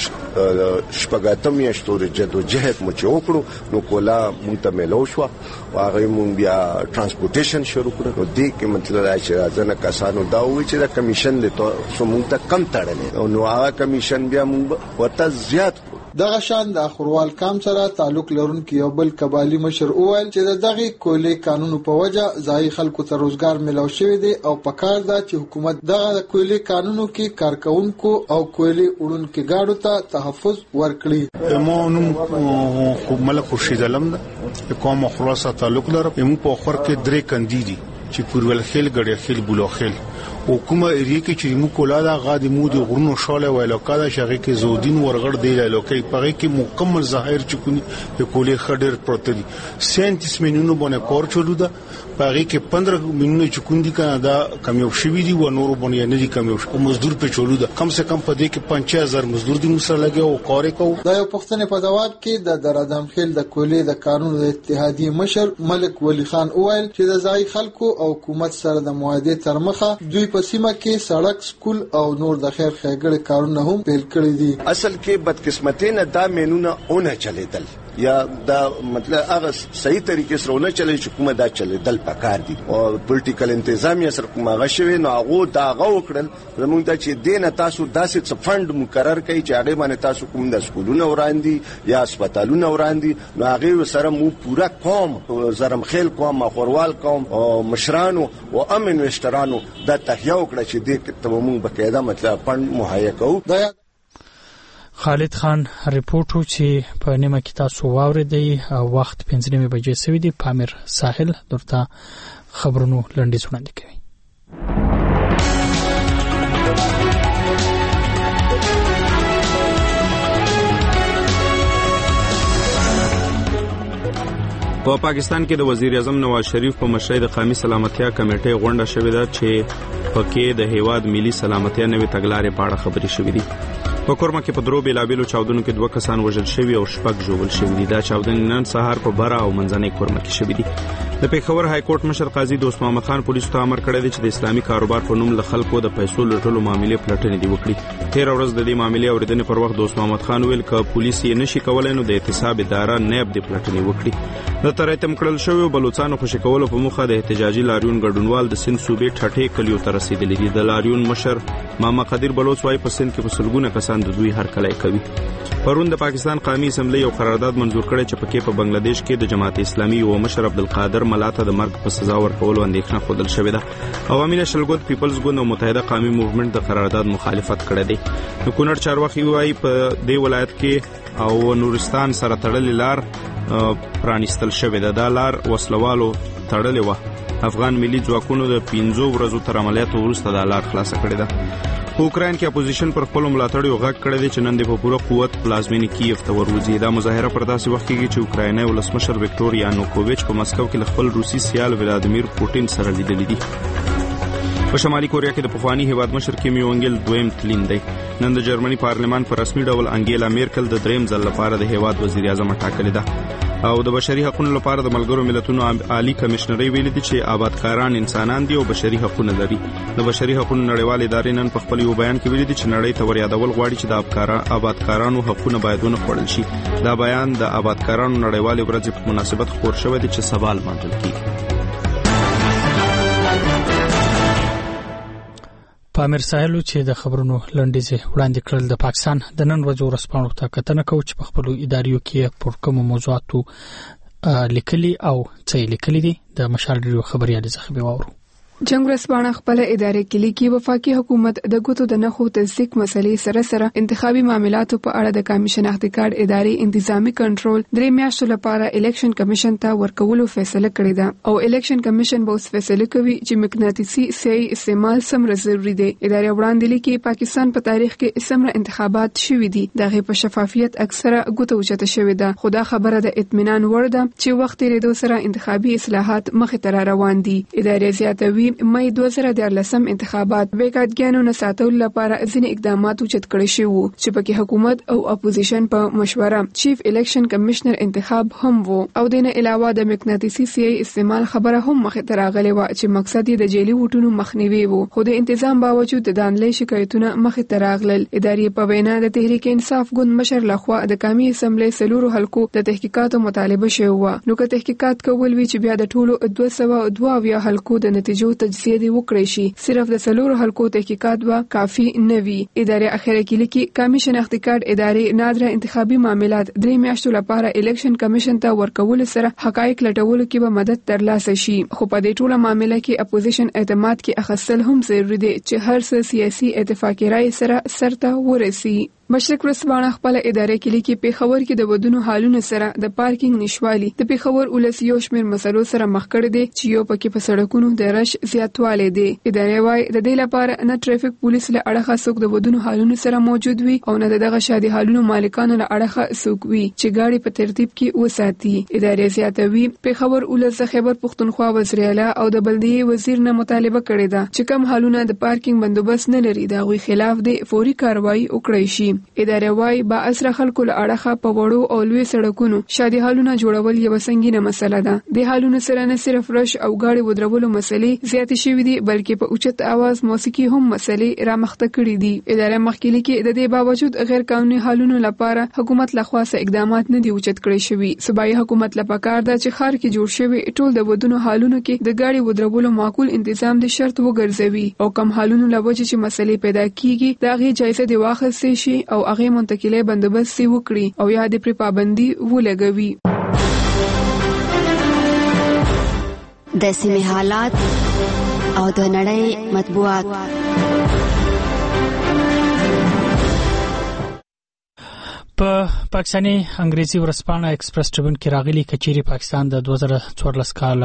چې شپږاتم میاشتو جدوجہد مو چوکړو نو کولا مونږ ته ملو شو هغه مونږ بیا ترانسپورټیشن شروع کړو نو دې کې مطلب دا چې ځنه کسانو دا وی چې دا کمیشن دی ته مونږ ته کم تړلې نو هغه کمیشن بیا مونږ ورته زیات دغه شان د اخروال کام سره تعلق لرونکي یو بل قبایلی مشر اویل چې دغه کولې قانون په وجه ځای خلکو ته روزګار ملو شوی دی او پکار دا چې حکومت دغه کولې قانونو کې کارکونکو او کولې وړونکو گاډو ته تحفظ ورکړي. مو ملک خورشید علم د قوم خلاصه تعلق لري مو په خور کې درې کندې دي چې پورول خیل غړي خیل بولو خیل حکومت اریه کې چې مو کولادا غادي مو د غرونو شاله ویلو کاده شغه کې زودین ورغړ دی له لوکي پغه کې مکمل ظاهر چکونی د کولې خډر پروت دي 37 مینونو باندې کور چولو ده پغه کې 15 مینونو چکوندي کنه دا کمیو شوی دی و نور باندې نه دي کمیو او مزدور په چولو ده کم سے کم په دې کې 5000 مزدور دي مسره لګي او کار کو. دا یو پښتنه په جواب کې د درادم خیل د کولې د قانون د اتحادیې مشر ملک ولی خان اویل چې د ځای خلکو او حکومت سره د معاهده تر مخه دوی په سیمه کې سړک، سکول او نور د خیر ښېګړې کارونه هم پیل کړي دي. اصل کې بدقسمتي نه دا مینونه اونه چلیدل یا دا مطلب هغه صحیح طریقې سره نه چلی چې کومه دا چلیدل پکار دي او پولیټیکل انتظامیه سره کومه غشوي نو هغه دا غوکړل زموږ ته چې دینه تاسو داسې څه فند مقرر کړي چې هغه باندې تاسو کوم د سکولونو وړاندې یا هسپتالونو وړاندې نو هغه سره مو پورا قوم زرم خیل قوم مخوروال قوم او مشرانو او امن وشترانو دا تهیه وکړه چې دې ته موږ بقاعده مطلب فند مهیا کوو. خالد خان ریپورټ چې په نیمه کې تاسو واوریدئ وخت 5:30 بجې سوي دي. پامیر ساحل درته خبرونو لنډیز وړاندې کوي. په پاکستان کې د وزیر اعظم نواز شریف په مشرۍ د قومي سلامتیا کمیټې غونډه شوې ده چې پکې د هیواد ملي سلامتیا نوې تګلارې په اړه خبرې شوې دي. په کورما کې په درو بیلابیلو چاودنو کې 2 کسان وژل شوي او 6 ژوبل شوي دي. دا چاودنې نن سهار په بره او منځنۍ کورما کې شوي دي. د پیښور های کورټ مشر قاضي دوست محمد خان پولیسو ته امر کړی دی چې د اسلامي کاروبار په نوم له خلکو د پیسو لټولو معاملې پلټنې دی وکړي. 13 ورځ د دې معاملې اوریدنې پر وخت دوست محمد خان ویل ک پولیس یې نشي کولای نو د احتساب اداره نیب د پلټنې وکړي. د ترایتم کړل شوی بلوچستان خوشی کولو په مخه د احتجاجي لاریون ګډونوال د سند صوبې ټټې کلیو ته رسیدلي دي. د لاریون مشر ماما قدیر بلوچ وايي په سند کې په سلګونه کسان د دوی هرکلی کوي. پرون د پاکستان قومي اسمبلی یو قرارداد منزور کړی چې پکې په بنگلاديش کې د جماعت اسلامي او مشر عبدالقادر ملاته د مرګ په سزا ورکولو اندېښنه خوندل شوې ده. عوامي نېشنل ګوند پیپلز ګوند او متحده قومي موومېنټ د قرارداد مخالفت کړی دی. د کونړ چارواخي وايي په دې ولایت کې او نورستان سره تړلې لار پرانیستل شوې ده. دا لار وسلوالو تړلې و. افغان ملي ځواکونو د 15 ورځو تر عملیاتو وروسته د لار خلاصه کړې ده. په اوکراین کې اپوزیشن پر خپل ملاتړیو غږ کړی دی چې نن د په پوره قوت پلازمینې کیف ته وروځي. دا مظاهره پر داسې وخت کېږي چې اوکرایني ولسمشر وکټور یانوکوویچ په مسکو کې خپل روسي سیال ولادیمیر پوټین سره لیدلي دي. په شمالي کوریا کې د پخوانی هیواد مشر کیم یونګ ایل دویم تلین دی. نن د جرمني پارلمان په رسمي ډول انګیلا میرکل د دریم ځل لپاره د هیواد وزیر اعظم ټاکلې ده او د بشري حقوقو لپاره د ملګرو ملتونو عالی کمشنري ویلي دي چې آبادکاران انسانان دي او بشري حقوق لري. د بشري حقوقو نړیوال ادارې نن په خپل یو بیان کې ویلي دي چې نړۍ ته وریادول غواړي چې د آبادکارانو حقوقونه باید ونه خوړل شي. دا بیان د آبادکارانو نړیوال ورځ په مناسبت خبر شوی دی چې سوال مانځل کیږي. پامیر ساحل چې د خبرونو لنډیز وړاندې کړل. د پاکستان د نن ورځې ورځپاڼو ته کتنه کوي چې په خپل اداریو کې پر کوم موضوعاتو لیکلي او څه لیکلي دي. د مشال ریډیو خبريال څخه به واورو. جنگ ورځپاڼه خپل ادارې کې لیکي وفاقي حکومت د ګوتو د نخو تصدیق مسلې سره سره انتخابي معاملاتو په اړه د قومي شناختی کارت ادارې انتظامی کنټرول 3 میاشتو لپاره الیکشن کمیشن ته ورکولو فیصله کړې ده او الیکشن کمیشن به اوس فیصله کوي چې مقناطیسي سي استعمال څومره ضروری دی. ادارې وړاندې لیکي پاکستان په تاریخ کې څومره انتخابات شوي دي دغه په شفافیت اکثره ګوتو اوچته شوې ده. خو دا خبره د اطمینان وړ ده چې وخت لري سره انتخابي اصلاحات مخې ته روان دي. ادارې زیاتوي مې 2014 انتخابات بیګاتګانو نه ساتلو لپاره ځینې اقدامات اوچت کړي شي وو چې پکې حکومت او اپوزیشن په مشوره چیف الیکشن کمشنر انتخاب هم وو او دینه علاوه د مقناطیسي سي استعمال خبره هم مخې ته راغلې و چې مقصد یې د جیلي وټونو مخنیوي وو. خو د تنظیم باوجود د دانلې شکایتونه مخې ته راغلل. ادارې په وینا د تحریک انصاف ګوند مشر لخوا د قومي اسمبلی سلورو حلقو د تحقیقاتو مطالبه شوی و. نو که تحقیقات کول وی چې بیا د ټولو 202 حلقو د نتیجو تجزیه دی وکړي شي صرف د سلور حلقو تحقیقات وا کافی نه وي. ادارې اخیره کې لیکي قومي شناختی کارت ادارې نادره انتخابي معاملات 3 میاشتو لپاره الیکشن کمیشن ته ورکول سره حقایق لټولو کې به مدد ترلاسه شي. خو په دې ټوله معاملې کې اپوزیشن اعتماد کې اخیستل هم ضروري دي چې هر څه سیاسي اتفاقی رائے سره سرته ورسي. مشرق ورځپاڼه خپل ادارې کې لیکي پیښور کې د ودونو حالونو سره د پارکینګ نشوالي د پیښور ولس یو شمېر مسلو سره مخ کړي دي چې یو پکې په سړکونو د رش زیاتوالی دی. ادارې وايي د دې لپاره نه ټریفیک پولیس له اړخه څوک د ودونو حالونو سره موجود وي او نه دغه شادي حالونو مالکانو له اړخه څوک وي چې گاډي په ترتیب کې وساتي. ادارې زیاتوي پیښور ولس د خیبر پښتونخوا وزیر اعلی او د بلدیه وزیر نه مطالبه کړې ده چې کوم حالونه د پارکینګ بندوبست نه لري دا غوي خلاف د فوري کاروایی وکړي شي. ادارې وايي با اسره خلکو له اړخه په وړو او لوی سړکونو شادي حالونه جوړول یو سنگینه مسله ده. د حالونو سره نه صرف رش او گاډي ودرولو مسلې زیاتې شوې دي بلکې په اوچت आवाज موسیقي هم مسلې رامخته کړې دي. ادارې مخکې لیکي د دې باوجود غیر قانوني حالونو لپاره حکومت لخوا اقدامات نه دي اوچت کړی شوي. صوبایي حکومت لپاره کار ده چې ښار کې جوړ شوی ټول د ودونو حالونو کې د گاډي ودرولو معقول تنظیم د شرط وګرځوي او کم حالونو لوجه چې مسلې پیدا کیږي دا غي جایزه دی واخستې شي او هغه منتقله بندوبست وکړي او یا د پری پابندي ولګوي. د سیمې حالات او د نړۍ مطبوعات. په پاکستاني انګریزي ورځپاڼه ایکسپریس ټریبیون کې راغلي کچيري پاکستان د 2014 کال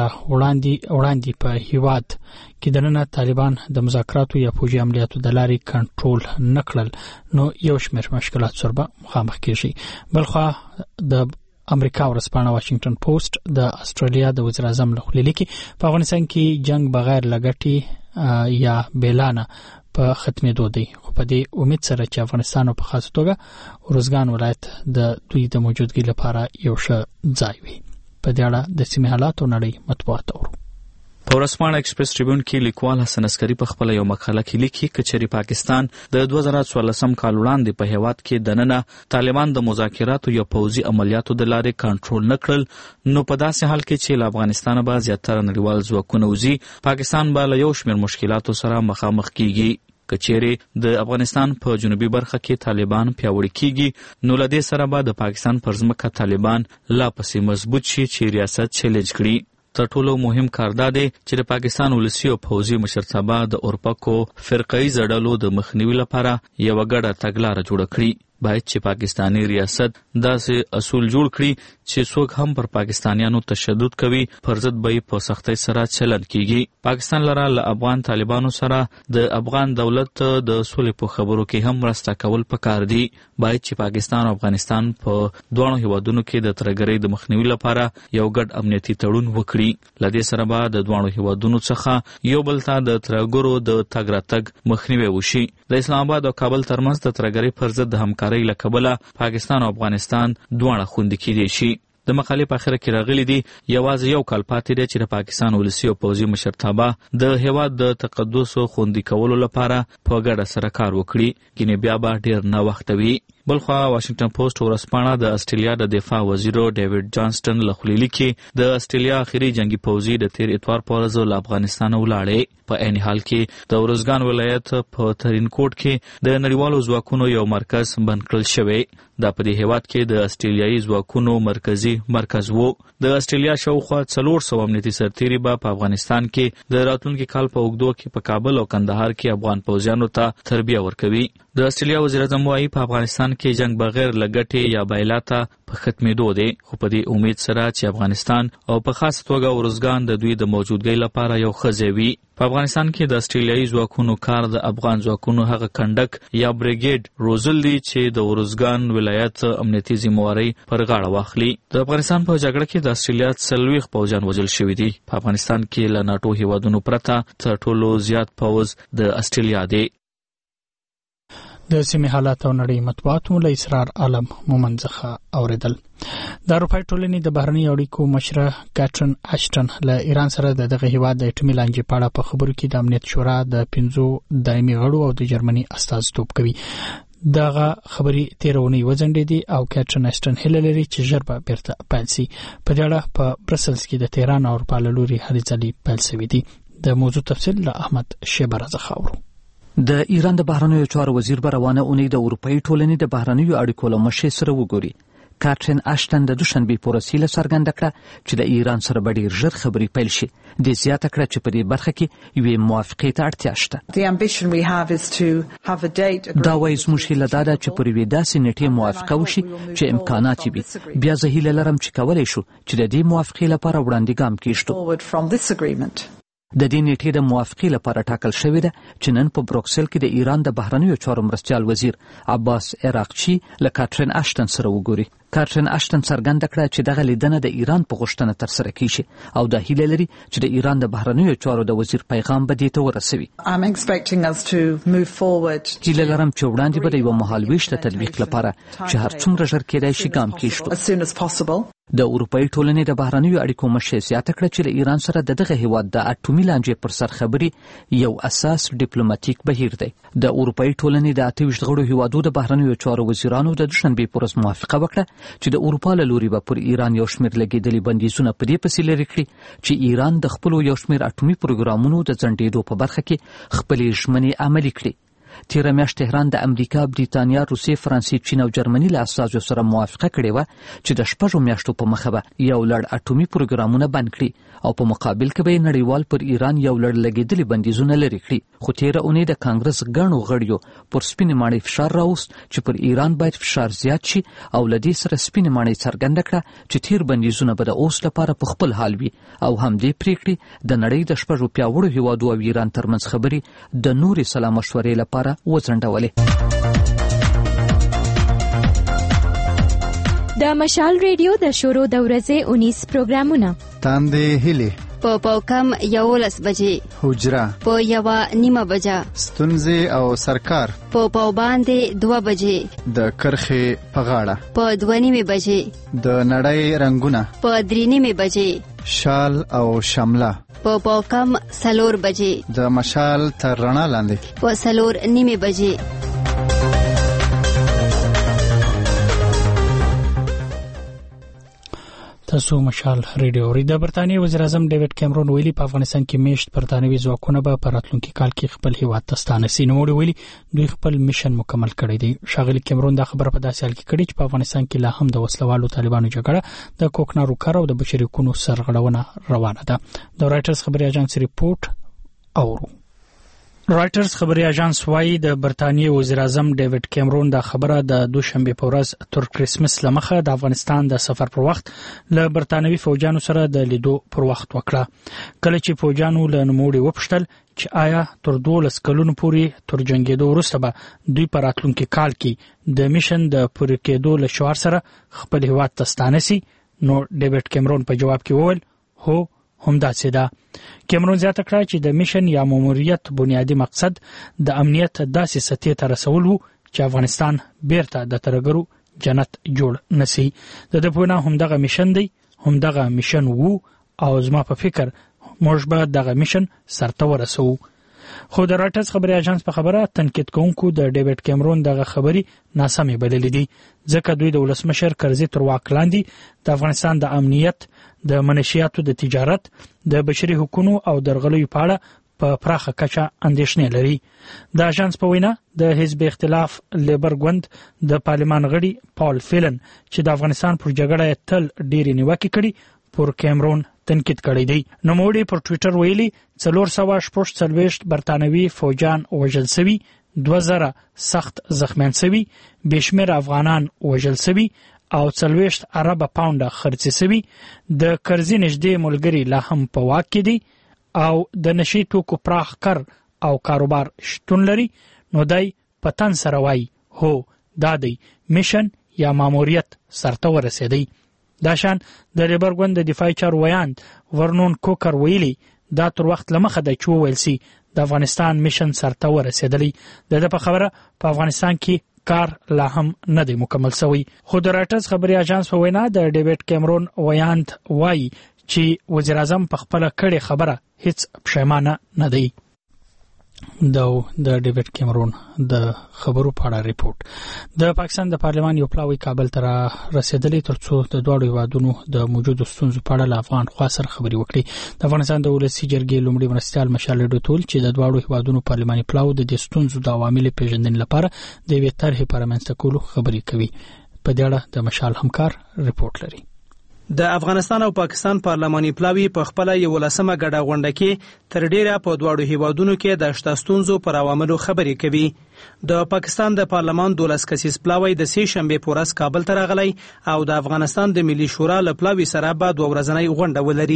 وړاندې په هیواد کې دننه طالبان د مذاکراتو یا فوجي عملیاتو د لارې کنټرول نکړل نو یو شمېر مشکلات سره مخامخ کیږي. بلخو د امریکا ورځپاڼه واشنگټن پوسټ د استرالیا د وزیر اعظم له خوا لیکي په افغانستان کې جنگ بغیر لګټي یا بیلانه په ختمېدو دی خو په دې امید سره چې افغانستان په خاص توګه ورزګان ولایت د دوی د موجودګۍ لپاره یو ښه ځای وي. په دې اړه د سیمې حالات او نړۍ مطبوعات اورو. په ورځپاڼه ایکسپریس ټریبیون کې لیکوال حسن عسکري په خپل یو مقاله کې لیکي کچري پاکستان د 2014 کال وړاندې په هیواد کې دننه طالبان د مذاکراتو یا فوجي عملیاتو د لارې کنټرول نکړل نو په داسې حال کې چې له افغانستان به زیاتره نړیوال ځواکونه وزي پاکستان به له یو شمېر مشکلاتو سره مخامخ کیږي. کچېری د افغانستان په جنوبي برخه کې طالبان پیاوړي کیږي نو لدې سره به د پاکستان پر ځمکه طالبان لا پسې مضبوط شي چې ریاست چیلنج کړي. تر ټولو مهم کار دا دی چې د پاکستان ولسی او پوځي مشرتابه د اورپکو فرقایي ډلو د مخنیوي لپاره یو غړ تګلارې جوړ کړي. باید چې پاکستانی ریاست داسې اصول جوړ کړي چې څوک هم پر پاکستانیانو تشدد کوي پر ضد به په سختۍ سره چلند کیږي. پاکستان لره له افغان طالبانو سره د افغان دولت د سولې په خبرو کې هم مرسته کول پکار دي. باید چې پاکستان او افغانستان په دوه هیوادونو کې د ترګرۍ د مخنیوي لپاره یو ګډ امنیتي تړون وکړي. لدې سره به د دوه هیوادونو څخه یو بل ته د ترګرو د تګ راتګ مخنیوي وشي. د اسلام آباد او کابل ترمنځ د ترګرۍ پر ضد د همکارۍ لکبله پاکستان او افغانستان دواړه خوندي کېدای شي. د مقالې په اخر کې راغلي دي یوازې یو کال پاتې دی چې د پاکستان ولسی او پوځي مشرتابه د هیواد د تقدس او خوندي کولو لپاره په ګډه سره کار وکړي کینې بیا به ډیر نه وخت وي. بلخو واشنگټن پوسټ ورځپاڼه د استرالیا د دفاع وزیر ډیوډ جانسټن له خوا لیکي د استرالیا اخیری جنگي پوځي د 13 اتوار په ورځ له افغانستان ولاړې. په عین حال کې د ورزګان ولایت په ترینکوټ کې د نړیوالو ځواکونو یو مرکز بند کړل شوی. دا په دې هیواد کې د استرالیایي ځواکونو مرکزی مرکز وو. د استرالیا شاوخوا 400 امنیتي سرتیري په افغانستان کې د راتلونکي کال په اوږدو کې په کابل او کندهار کې افغان پوځیانو ته تربیه ورکوي. د استرالیا وزیر اعظم وايي په افغانستان کې جنگ بغیر لګټې یا بایلاته په ختمېدو دی خو په دې امید سره چې افغانستان او په خاص توګه ورزګان د دوی د موجودګۍ لپاره یو ښه ځای وي. په افغانستان کې د استرالیایي ځواکونو کار د افغان ځواکونو هغه کنډک یا بریګیډ روزل دی چې د ورزګان ولایت امنیتي ذمہواری پر غاړه واخلي. د افغانستان په جګړه کې د استرالیا 40 پوځیان وژل شوي دي. په افغانستان کې له ناتو هیوادونو پرته تر ټولو زیات پوځ د استرالیا دی. د سیمې حالات او نړۍ مطبوعاتو له اسرار عالم مومن څخه اوریدل. د اروپای ټولنې د بهرنی اړیکو مشره کاترین اشټن له ایران سره دغه هیواد د اټومي لانجې په اړه په خبرو کې د امنیت شورا د 15 دایمي غړو او د جرمني استازیتوب کوي. دغه خبرې تیرونی وځنډېدي او کاترین اشټن هیله لري چې ژر به بیرته پیل شي. په دې اړه په برسلز کې د تهران او اروپا له لوري هلې ځلې پیل شوي دي. د موضوع تفصیل له احمد شیبر څخه اورو. د ایران د بهرنیو چارو وزیر به روانه اونۍ د اروپایي ټولنې د بهرنیو اړیکو له مشر سره وګوري. کاترین اشټن د دوشنبې په ورځ څرګنده کړه چې د ایران سره به ډېر ژر خبرې پیل شي. د زیاته کړه چې په دې برخه کې یوې موافقې ته اړتیا شته. دا وایي زموږ هیله دا ده چې پر یوې داسې نېټې موافقه وشي چې امکانات یې وي. بیا زه هیله لرم چې کولی شو چې د دې موافقې لپاره وړاندې ګام کېږدو. د دې نیټې د موافقې لپاره ټاکل شوې ده چې نن په بروکسل کې د ایران د بهرنیو چارو مرستیال وزیر عباس عراقچي له کاترین اشټن سره وګوري. کاترین اشټن څرګنده کړه چې دغه لیدنه د ایران په غوښتنه ترسره کیږي او د هیله لري چې د ایران د بهرنیو چارو د وزیر پیغام به دې ته ورسوي. هیله لرم چې وړاندې به د یوه مهالویش د تطبیق لپاره چې هر څومره ژر کېدای شي ګام کېږدو. د اروپایي ټولنې د بهرنیو اړیکو مشر زیاته کړه چې له ایران سره دغه هیواد د اټومي لانجې پر سر خبرې یو اساس ډیپلوماټیک بهیر دی. د اروپایي ټولنې د 28 غړو هیوادو د بهرنیو چارو وزیرانو د دوشنبې پر ورځ موافقه وکړه چې د اروپا له لوري به پر ایران یو شمېر لګېدلي بندیزونه په دې پسې لرې کړي چې ایران د خپلو یو شمېر اټومي پروګرامونو د ځنډېدو په برخه کې خپلې ژمنې عملي کړي. تیره میاشت تهران د امریکا، بریتانیا، روسیې، فرانسې، چین او جرمني له استازو سره موافقه کړې وه چې د 6 میاشتو په مخه به یو لړ اټومي پروګرامونه بند کړي او په مقابل کې به نړیوال پر ایران یو لړ لګېدلي بندیزونه لرې کړي. خو تیره اونۍ د کانګرس ګڼو غړیو پر سپینې ماڼۍ فشار راوست چې پر ایران باید فشار زیات شي او له دې سره سپینې ماڼۍ څرګنده کړه چې تیر بندیزونه به د اوس لپاره په خپل حال وي او همدې پریکړې د نړۍ د 6 پیاوړو هیوادو او ایران ترمنځ خبرې د نورې سلا مشورې لپاره وځنډولې. د مشال ریډیو د شروع د ورځې 19 پروګرامونه تاندې هلي په پاوکم 11 بجې، حجره په 1:30 بجه، ستونزې او سرکار په پاوباندې 2 بجې، د کرخې په غاړه په 2:30 بجې، د نړۍ رنگونه په 3:30 بجې، شال او شمله په پاوکم 4 بجې، د مشال تر رڼا لاندې په 4:30 بجې. تاسو مشال ریډیو اورئ. د برتانیې وزیر اعظم ډیوډ کیمرون ویلي په افغانستان کې میشت برتانوي ځواکونه به په راتلونکي کال کې خپل هیواد ته ستانسي. نو ویلي دوی خپل میشن مکمل کړی دی. ښاغلي کیمرون دا خبره په داسې حال کې کړې چې په افغانستان کې لا هم د وسلوالو طالبانو جګړه، د کوکنارو کار او د بشري حقوقو سرغړونه روانه ده. د رائټرز خبري اژانس ریپورت اورو. رائټرز خبري اژانس وايي د برتانیې وزیر اعظم ډیوډ کیمرون دا خبره د دوشنبه په ورځ تر کرسمس لمخه د افغانستان د سفر پر وخت له برتانوي فوجانو سره د لیدو پر وخت وکړه. کله چې فوجانو له نوموړي وپوښتل چې آیا تر 12 کلونو پورې تر جنگیدو وروسته به دوی په راتلونکي کال کې د میشن د پوره کېدو له شعار سره خپل هیواد ته ستانسي، نو ډیوډ کیمرون په جواب کې وویل هو همداسې ده. کیمرون زیاته کړه چې د میشن یا ماموریت بنیادی مقصد د امنیت داسې سطحې ته رسول وو چې افغانستان بیرته د ترګرو جنت جوړ نسی. د دپونه همدغه میشن دی، همدغه میشن وو او زما په فکر موږ به دغه میشن سرته ورسو. خو د رائټرز خبري اژانس په خبره تنقید کوونکو د ډیوډ کیمرون دغه خبري ناسمې بللې دي، ځکه دوی د ولسمشر کرزي تر واک لاندې د افغانستان د امنیت، د منشیاتو د تجارت، د بشري حقوقو او درغلیو په اړه په پراخه کچه اندېښنې لري. د اژانس په وینا د حزب اختلاف لیبر ګوند د پارلمان غړي پال فیلن چې د افغانستان پر جګړه تل ډېرې نیوکې کړي پر کیمرون تنقید کړی دی. نوموړي پر ټویټر ویلي 446 برتانوي فوجان وژل شوي، 2000 سخت زخمیان شوي، بشمیر افغانان وژل شوي او 40 ارب پاونډه خرڅ شوي. د کرزي نږدې ملګری لا هم په واک کې دي او د نشي توکو پراخ کار او کاروبار شتون لري. نو دای پتن سره وای هو دا دی میشن یا ماموریت سرته ورسېدی. دا شان د لیبر ګوند د دفاعي چارو ویاند ورنون کوکر ویلي دا تر وخت لمخه د چوویل سي د افغانستان میشن سرته ورسېدلی. د په خبره په افغانستان کې کار لا هم نه دی مکمل شوی. خو د رائټرز خبري اژانس په وینا د ډیوډ کیمرون ویاند وایي چې وزیر اعظم په خپل کړي خبره هیڅ پښیمانه نه دی. د ډیوډ کیمرون د خبرو په اړه ریپورت. د پاکستان د پارلمان یو پلاوی کابل ته رسیدلی ترڅو د دوه هیوادونو د موجودو ستونزو په اړه له افغان خوا سره خبرې وکړي. د افغانستان د ولسي جرګې لومړي مرستیال مشال ډوټول چې د دوه هیوادونو پارلماني پلاو د دې ستونزو د عواملو پیژندنې لپاره د یوې طرحې پر منځته کولو خبرې کوي. په دې اړه د مشال همکار ریپورت لري. د افغانستان او پاکستان پارلماني پلاوی په خپل 11مه ګډه غونډه کې تر ډیره په دواړو هیوادونو کې د شته ستونزو پر عواملو خبرې کوي. د پاکستان د پارلمان 12 کسیز پلاوی د سې شنبه په ورځ کابل ته راغلی او د افغانستان د ملي شورا له پلاوی سره به 2 ورځنۍ غونډه ولري.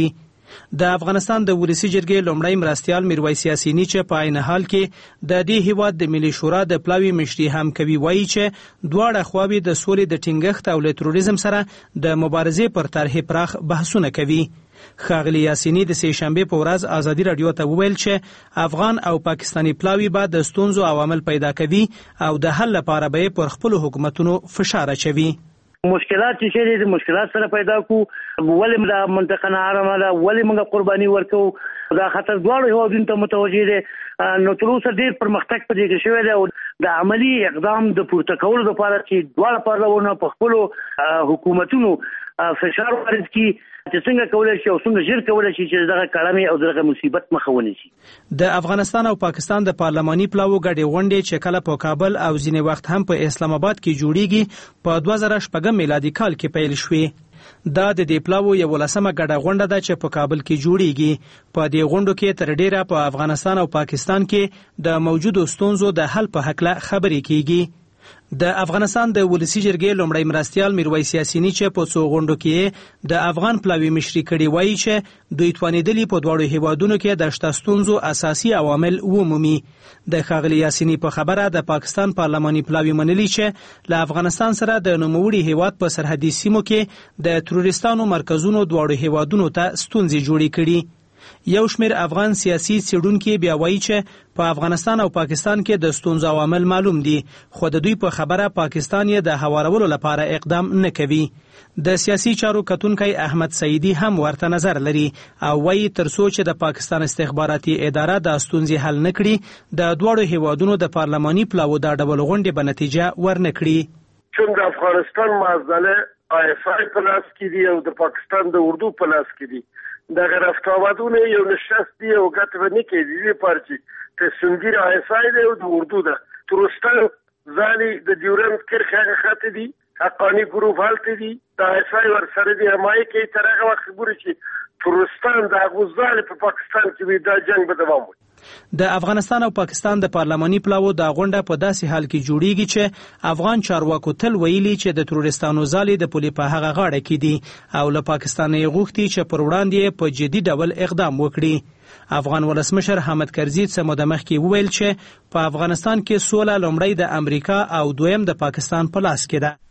د افغانستان د ولسی جرګې لومړی مرستیال میرویس یاسینی چې په عین حال کې د دې هیواد د ملي شورا د پلاوي مشري هم کوي وایي چې دواړه خواوې د سولې د ټینګښت او له تروریزم سره د مبارزې پر طرح پراخ بحثونه کوي. ښاغلي یاسینی د سه شنبه په ورځ ازادي رادیو ته وویل چې افغان او پاکستانی پلاوی به د ستونزو عوامل پیدا کوي او د حل لپاره به پر خپل حکومتونو فشار اچوي. مشکلات چې د مشکلات سره پیدا کو ولې د منطقه نه حرامه ده ولې موږ قرباني ورکو دا خطر دواړو هیوادونو ته متوجه دي نو تر اوسه ډیر پرمختګ پدې کې شوی دی او د عملی اقدام د پورته کولو لپاره چې دواړه پارلمانونه په خپل حکومتونو فشار وارد کړي چې څنګه کولای شي او څنګه ژر کولای شي چې دغه کړنې او دغه مصیبت مخه ونیسي. د افغانستان او پاکستان د پارلماني پلاوو ګډې غونډې چې کله په کابل او ځینې وخت هم په اسلام آباد کې جوړیږي په 2014 میلادي کال کې پیل شوې. دا د دې پلاوو یو لسمه ګډه غونډه ده چې په کابل کې جوړیږي. په دې غونډو کې تر ډیره په افغانستان او پاکستان کې د موجودو ستونزو د حل په حق له خبرې کیږي. د افغانستان د ولسی جرګې لومړی مرستیال میرویس یاسینی چې په څو غونډو کې د افغان پلاوی مشري کړي وایي چې دوی توانیدلی په دواړو هیوادونو کې د شته ستونزو اساسي عوامل ومومي. د ښاغلي یاسینی په خبره د پاکستان پارلماني پلاوی منلي چې له افغانستان سره د نوموړي هیواد په سرحدي سیمو کې د تروریستانو مرکزونو دواړو هیوادونو ته ستونزې جوړې کړي. یو شمېر افغان سیاسي څېړونکي بیا وایي چې په افغانستان او پاکستان کې د ستونزو عوامل معلوم دي خو د دوی په خبره پاکستان یې د هوارولو لپاره اقدام نه کوي. د سیاسي چارو کتونکی احمد سعیدی هم ورته نظر لري او وایي تر څو چې د پاکستان استخباراتي اداره د ستونزې حل نه کړي د دواړو هیوادونو د پارلماني پلاوو دا ډول غونډې به نتیجه ورنه کړي. چون د افغانستان معضله ISI په لاس کې دي او د پاکستان د اردو په لاس کې دي د رفتاوادونه یو نشست دی او ګټه ونه کوي د پارچي ته سنجیر ISI دی او د اردو ده ترستان ځالي د ډیورنډ کرخه خاطر دي حقانی ګروپ حالت دي د ISI ور سره دی همای کوي تر هغه وخت ګوري چې ترستان د غوزال په پاکستان کې دا جنگ به دوام وکړي. د افغانستان او پاکستان د پارلماني پلاوو د غونډه په داسې حال کې جوړیږي چې افغان چارواکو تل ویلي چې د تروریستانو ځالې د پولې په هغه غاړه کې دي او له پاکستان یې غوښتي چې پر وړاندې په جدي ډول اقدام وکړي. افغان ولسمشر حامد کرزي څه موده مخکې وویل چې په افغانستان کې سوله لومړی د امریکا او دویم د پاکستان په لاس کې ده.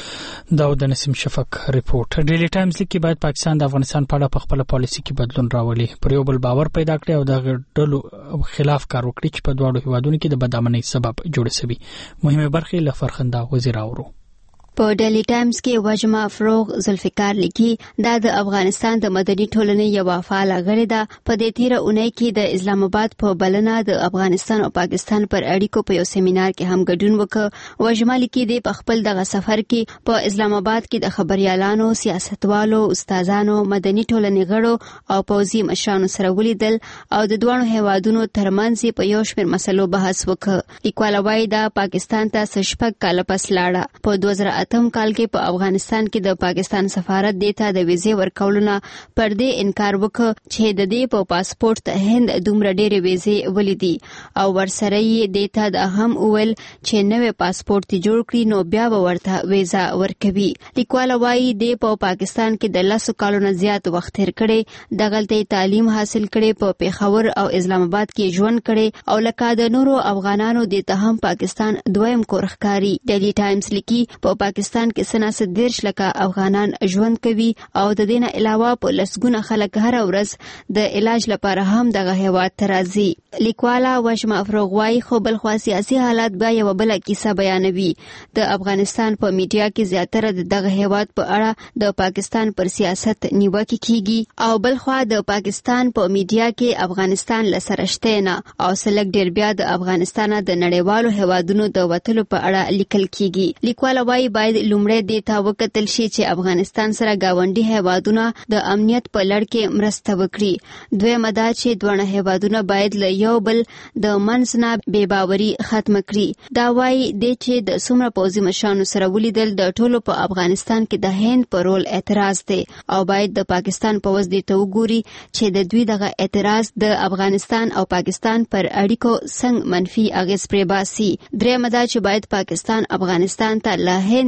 داود نسیم شفق ریپورت. ډیلی ټایمز لیکي باید پاکستان د افغانستان په اړه په خپل پالیسي کې بدلون راولي پر یو بل باور پیدا کړي او د ډلو خلاف کار وکړي چې په دواړو هیوادونو کې د بدامنۍ سبب جوړ شوی. مهمه برخه له فرخنده وزیر اورو. په ډیلی ټایمز کې وجمه فروغ ذوالفقار لیکي دا د افغانستان د مدني ټولنې یو فعال غړی ده. په دې تیر اونۍ کې د اسلام آباد په بلنه د افغانستان او پاکستان پر اړیکو په یو سیمینار کې هم ګډون وکړ. وجمه لیکي د په خپل دغه سفر کې په اسلام آباد کې د خبريالانو، سیاستوالو، استادانو، مدني ټولنې غړو او پوځي مشرانو سره ولیدل او د دوه هیوادونو ترمنځ په یو شمېر مسلو بحث وکړ. لیکوال وايي دا پاکستان ته شپږ کال پس لاړه. په 2008 کال کې په افغانستان کې د پاکستان سفارت دیتا د ویزې ورکولونه پر دې انکار وکړ چې د دې په پاسپورت ته هند دومره ډېرې ویزې ولیدي او ورسره یې دیتا د هم اول چې نوې پاسپورت جوړ کړي نو بیا به ورته ویزا ورکوي. لیکوال وايي د په پاکستان کې د 10 کالونو زیات وخت تیر کړي دغلته تعلیم حاصل کړي په پیښور او اسلام آباد کې ژوند کړي او لکه د نورو افغانانو د ته هم پاکستان دویم کور ښکاری. ډیلی ټایمز لیکي په پاکستان کې سناسد 10 لکه افغانان ژوند کوي او د دې نه علاوه په لسګونه خلک هر ورځ د علاج لپاره هم دغه هیواد ته راځي. لیکواله وجمه فروغ وايي خو بل خوا سیاسي حالات به یو بل کیسه بیانوي. د افغانستان په میډیا کې زیاتره دغه هیواد په اړه د پاکستان پر سیاست نیوکه کیږي او بل خوا د پاکستان په میډیا کې افغانستان لسرشته نه او سلګ ډیر بیا د افغانستان د نړیوالو هیوادونو د وټلو په اړه لیکل کیږي. لیکواله وايي باید لومړی د تا وکتل شي چې افغانستان سره گاونډي هیوادونه د امنیت په لړ کې مرسته وکړي. دویمه دا چې دوه هیوادونه باید له یو بل د منځ نه بې باوري ختم کړي. دا وايي د چې د څومره پوځي مشرانو سره ولیدل د ټولو په افغانستان کې د هند پر رول اعتراض دی او باید د پاکستان پوځ دې ته وګوري چې د دوی دغه اعتراض د افغانستان او پاکستان پر اړیکو څنګه منفي اغیز پرې باسي. درېمه دا چې باید پاکستان افغانستان ته له هند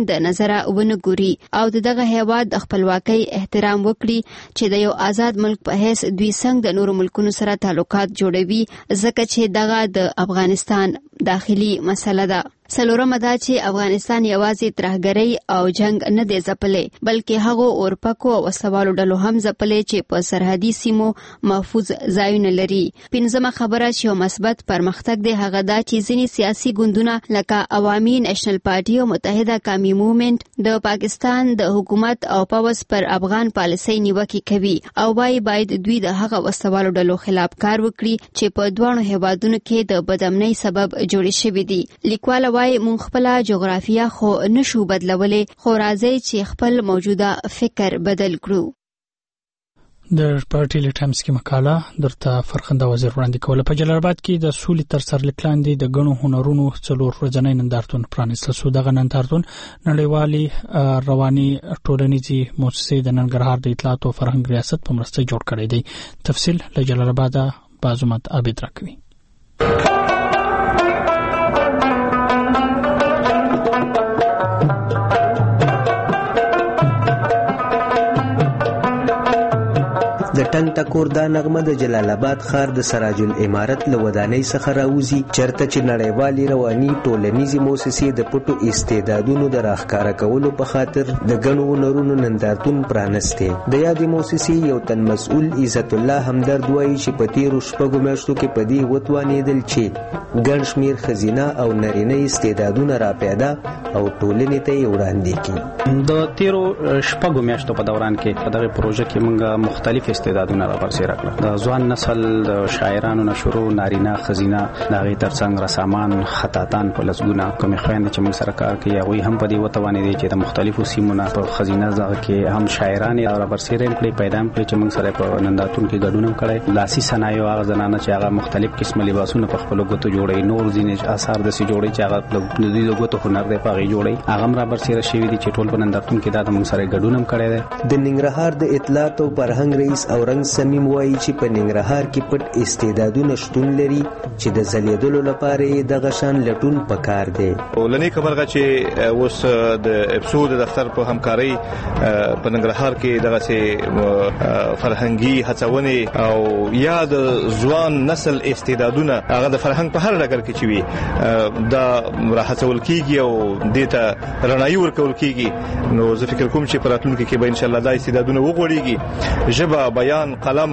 د نظره ونه ګوري او دغه هیواد د خپلواکۍ احترام وکړي چې د یو آزاد ملک په حیث دوی څنګه د نورو ملکونو سره تعلقات جوړوي ځکه چې دغه د افغانستان داخلي مسله ده. څلورمه دا چې افغانستان یوازې ترهګرۍ او جنگ نه دی ځپلی بلکې هغو اورپکو او وسوالو ډلو هم ځپلی چې په سرحدي سیمو محفوظ ځایونه لري. پنځمه خبره چې یو مثبت پرمختګ دی هغه دا چې ځینې سیاسي ګوندونه لکه عوامي نېشنل پارټي او متحده قومي موومېنټ د پاکستان د حکومت او پوځ پر افغان پالیسۍ نیوکې کوي او وايي باید دوی د هغه وسوالو ډلو خلاف کار وکړي چې په دواړو هیوادونو کې د بدامنۍ سبب جوړې شوي دي. لیکواله وای مونږ خپل جغرافیه خو نشو بدلولی خو راځي چې خپل موجوده فکر بدل کړو. د پارټي ټایمز کې مقاله درته فرخنده وزیر وړاندې کوله. په جلال آباد کې د سولې تر سر لیک لاندې د غنو هنرونو څلور ورځنی نندارتون پرانیستل شو. دغه نندارتون نړیوالې رواني ټولنیزې مؤسسې د ننګرهار د اطلاعات او فرهنګ ریاست په مرسته جوړ کړی دی. تفصیل له جلال آباد بازمت عابد راکوي. د ټنګ ټکور دا نغمه د جلال آباد ښار د سراج العمارت له ودانۍ څخه راوځي چېرته چې نړیوالې رواني ټولنیزې موسسې د پټو استعدادونو د راښکاره کولو په خاطر د ګڼو هنرونو نندارتون پرانستی. د یادې موسسې یو تن مسؤل عزت الله همدرد وایي چې په تېرو 6 میاشتو کې په دې وتوانېدل چې ګڼ شمېر ښځینه او نارینه استعدادونه راپیدا او ټولنې ته یې وړاندې کړي. د تیرو 6 میاشتو په دوران کې په دغه پروژه کې موږ مختلف استعدادونه راپرسې راکړل. د ځوان نسل د شاعرانو نشرو نارینه خزینه د هغې ترڅنګ رسامان خطاطان په لسګونه کومې خویندې چې موږ سره کار کوي هغوی هم په دې وتوانېدې چې د مختلفو سیمو نه په خزینه دغه کې هم شاعرانې راپرسېره هم کړي پیدا هم کړي چې موږ سره په نندارتون کې ګډون هم کړی. لاسي صنایعو هغه زنانه چې هغه مختلف قسمه لباسونه په خپلو ګوتو جوړوي نور ځینې اثار داسې جوړوي چې هغه د دوی د ګوتو هنر دی په هغې جوړوي هغه هم راپرسېره شوي دي چې ټول په نندارتون کې دا د موږ سره ګډون هم کړی دی. د ننګرهار د اطلاعات او فرهنګ رئیس اورنګ سمیم وایي چې په ننګرهار کې پټ استعدادونه شتون لري چې د ځلیدلو لپاره یې دغه شان لټون پکار دی. ولنی خبره چې اوس د اپسو د دفتر په همکارۍ په ننګرهار کې دغه سي فرهنګي هڅونې او یا د ځوان نسل استعدادونه هغه د فرهنګ په هر ډګر کې چوي دا راهڅول کیږي او دته رڼایي ورکول کیږي. نو زه فکر کوم چې په راتلونکي کې به ان شاء الله دا استعدادونه وغوړيږي. ژبه بیان قلم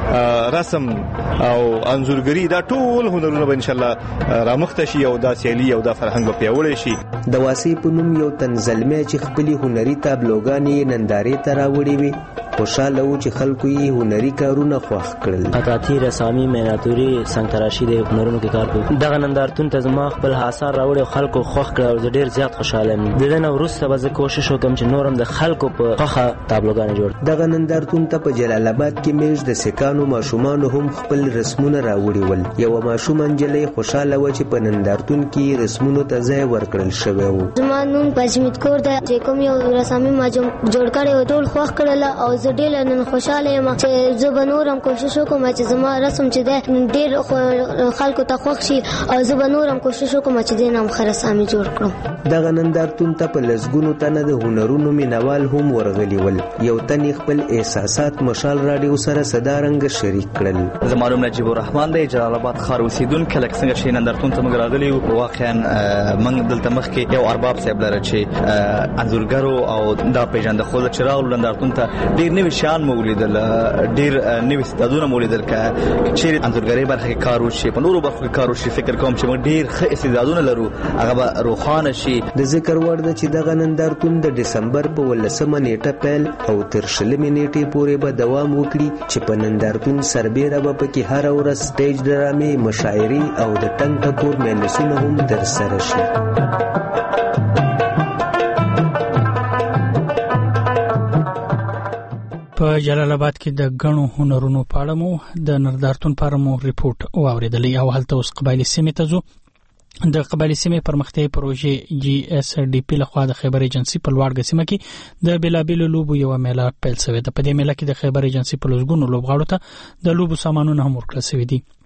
رسم او انځورګری دا ټول هنرونه به ان شاء الله رامخته شي او دا سیالي او دا فرهنګ به پیاوړی شي. د واسی په نوم یو تنزلمه چې خپل هنري تابلوګانې نندارې ته راوړې وي خوشاله و چې خلکو یې هنري کارونه خوښ کړل. خطاطي رسامي میناتوري څنګه تراشي د هنرونو کې کار کوي. دغه نندارتون ته زما خپل آثار راوړي او خلکو خوښ کړل او زه ډیر زیات خوشاله یم. د دې نه وروسته به زه کوشش وکړم چې نورم د خلکو په خوښه تابلوګانې جوړ. دغه نندارتون ته په جلال آباد کې میږ د سکانو ماشومان هم خپل رسمونه راوړي ول. یو ماشوم انجلۍ خوشاله و چې په نندارتون کې رسمونو ته ځای ورکړل شوی و. زما نوم پجمیت کور ده چې کوم یو رسامي ما جوړ کړی و ټول خوښ کړل او زه ډیر نن خوشاله یم چې زه به نورم کوشش وکړم چې زما رسم چې ده ډیر خلکو ته خوښ شي او زه به نورم کوشش وکړم چې دې نام ښه رسامي جوړ کړم. دغه نندارتون ته په لسګونو تنه د هنرونو مینوال هم ورغلي ول. یو تن خپل احساسات مشال راډیو سره صدارنګ شریک کړل. زما نوم نجیب الرحمن دی جلال آباد ښار اوسیدونکی. لکه څنګه چې نندارتون ته موږ راغلي یو واقعا موږ دلته مخکې یو ارباب صاحب لره چې انځورګرو او دا پیژنده خو چې راغلو نندارتون ته ډیر نوي شیان مو ولیدل ډیر نوي استعدادونه مو ولیدل چې انځورګرۍ برخه کې کار وشي په نورو برخو کې کار وشي. فکر کوم چې موږ ډیر ښه استعدادونه لرو هغه به روښانه شي. د ذکر وړ ده چې دغه نندارتون د ډسمبر په 18 نیټه پیل او تر 20 نیټې پورې به دوام وکړي چې په نندارتون سربیره به پکې هر ورځ سټیج ډرامې مشاعرې او د ټنګ ټکور مجلسونه هم ترسره شي. په جلال آباد کې د غنو هنرونو په اړه مو د نندارتون په اړه مو ریپورت واوریدلی او هلته اوس قبایلی سیمې ته ځو. د قبایلی سیمې پرمختیایي پروژې جی اس ډي پی لخوا د خیبر ایجنسي په لوړګه سیمه کې د بیلابیلو لوبو یو میله پیل شوې ده. په دې میله کې د خیبر ایجنسي په لسګونو لوبغاړو ته د لوبو سامانونه هم ورکړل شوي دي.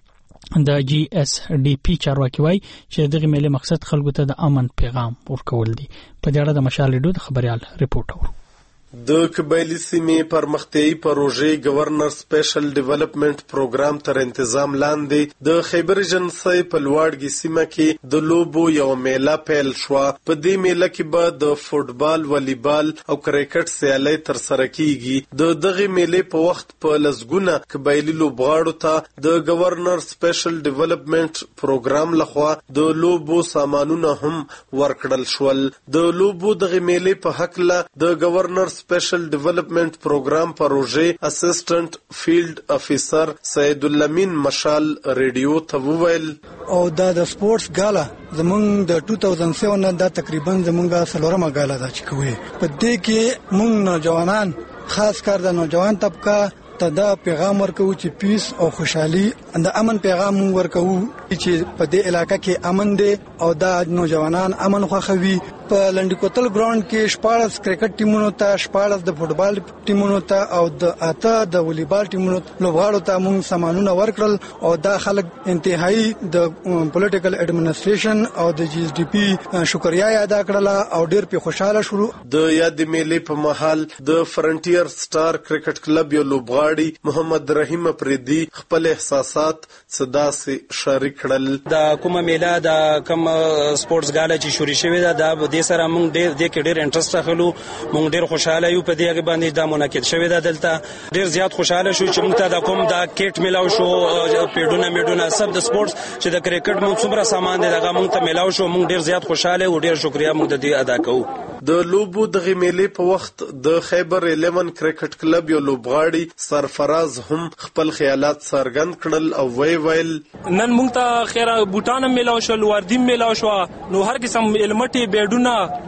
د جی اس ډي پی چارواکي وایي چې دغه میلې مقصد خلکو ته د امن پیغام ورکول دي. په دې اړه د مشال ریډیو د خبريال رپورټ اورو. د قبایلی سیمې پرمختیايي پروژې گورنر سپیشل ډیولپمنٹ پروګرام تر تنظیم لاندې د خیبر جنسي په لوړګي سیمه کې د لوبو یو میله پیل شو. په دې میله کې به د فوتبال، والیبال او کرکټ سیالي تر سره کیږي. د دغه میلې په وخت په لزګونه قبایلی لوبغاړو ته د گورنر سپیشل ډیولپمنٹ پروګرام لخوا د لوبو سامانونه هم ورکړل شول. د لوبو دغه میلې په حق له د گورنر سپیشل ډیولپمنٹ پروګرام پروژې اسسټنټ فیلډ افیسر سید الامین مشال ریډیو ته وویل او دا د سپورتس ګالا زمونږ د 2007 نه دا تقریبا زمونږه سلورمه ګالا ده چې کوي. په دې کې مونږ نوجوانان خاص کار د نوجوان طبقه ته دا پیغام ورکو چې پیس او خوشحالي د امن پیغام ورکو چې په دې علاقې کې امن دی او دا نوجوانان امن خوښوي. په لنډی کوتل ګراوند کې 14 کرکټ ټیمونو ته 14 د فوتبال ټیمونو ته او د اته د والیبال ټیمونو لوبغاړو ته موږ سامانونه ورکړل او دا خلک انتهایی د پولیټیکل اډمنسټریشن او د جی اس ډي پی شکریا ادا کړله او ډیر په خوشاله شروع. د یاد میلې په محل د فرنټیر سٹار کرکټ کلب یو لوبغاړي محمد رحیم افریدي خپل احساسات صدا سي شریک کړل. د کومه میله د کوم سپورتس ګالا چې شوري شوی دا د سره موږ ډېر د کې ډېر انټرست اخلو. موږ ډېر خوشاله یو په دې باندې دا منعقد شوی دا دلته ډېر زیات خوشاله شو چې موږ ته د کوم دا کیټ ملاو شو پیډونه میډونه سب د سپورتس چې د کرکټ موږ څومره سامان دی دا موږ ته ملاو شو. موږ ډېر زیات خوشاله او ډېر شکریا موږ د دې ادا کوو. د لوبو د میلې په وخت د خیبر 11 کرکټ کلب یو لوبغاړي سرفراز هم خپل خیالات څرګند کړل او ویل نن موږ ته خیره بوټان ملاو شو، وردی ملاو شو، نو هر قسم علمټي بیډونه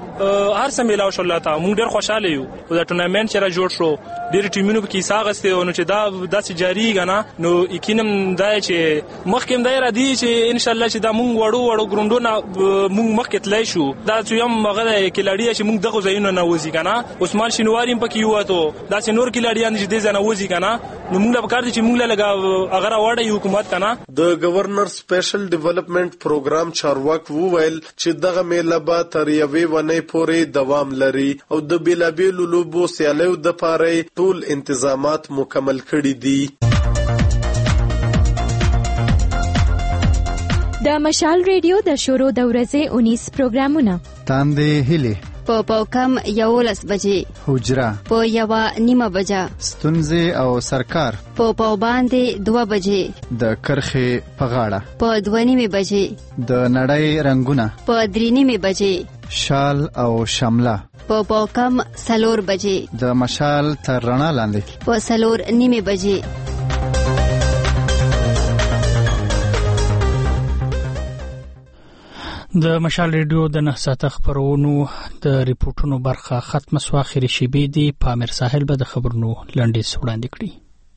هر څه ملاو شو. الله ته موږ ډېر خوشاله یو. دا ټورنمنت چې را جوړ شو ډېر ټیمونو په کې ساغسته نو چې دا داسې جاری غنا نو یقینم دا چې مخکې دا را دي چې ان شاء الله چې دا موږ وړو ګروندونه موږ مخکې تلای شو. دا چې هم مغه کلاډي چې موږ دغه ځایونه نه وځي کنه عثمان شینواری په کې یو ته دا چې نور کلاډیان چې دې ځنه وځي کنه نو موږ لپاره چې موږ لګا اگر اورډي حکومت کنه. د گورنر سپیشل ډیولپمنٹ پروګرام چارواک وویل چې دغه میله به تر یوې ونې پورې دوام لري او د بیلابیلو لوبو سیالیو د پاره ټول انتظامات مکمل کړي دي. د مشال ریډیو د شروع د ورځې 19 پروګرامونه تاندې هلي په پاوکم 11 بجې حجره په 1:30 بجه ستونزې او سرکار په باندې 2 بجې د کرخه په غاړه په 2:30 بجې د نړۍ رنگونه په 3:30 بجې شال او شمله په پاوکم 4 بجې د مشال تر رڼا لاندې په 4:30 بجې. د مشال ریډیو د 9 ساعته خبرونو د ریپورتونو برخه ختم شو. اخر شیبې دی پامیر ساحل به د خبرونو لنډیز وړاندې کړي.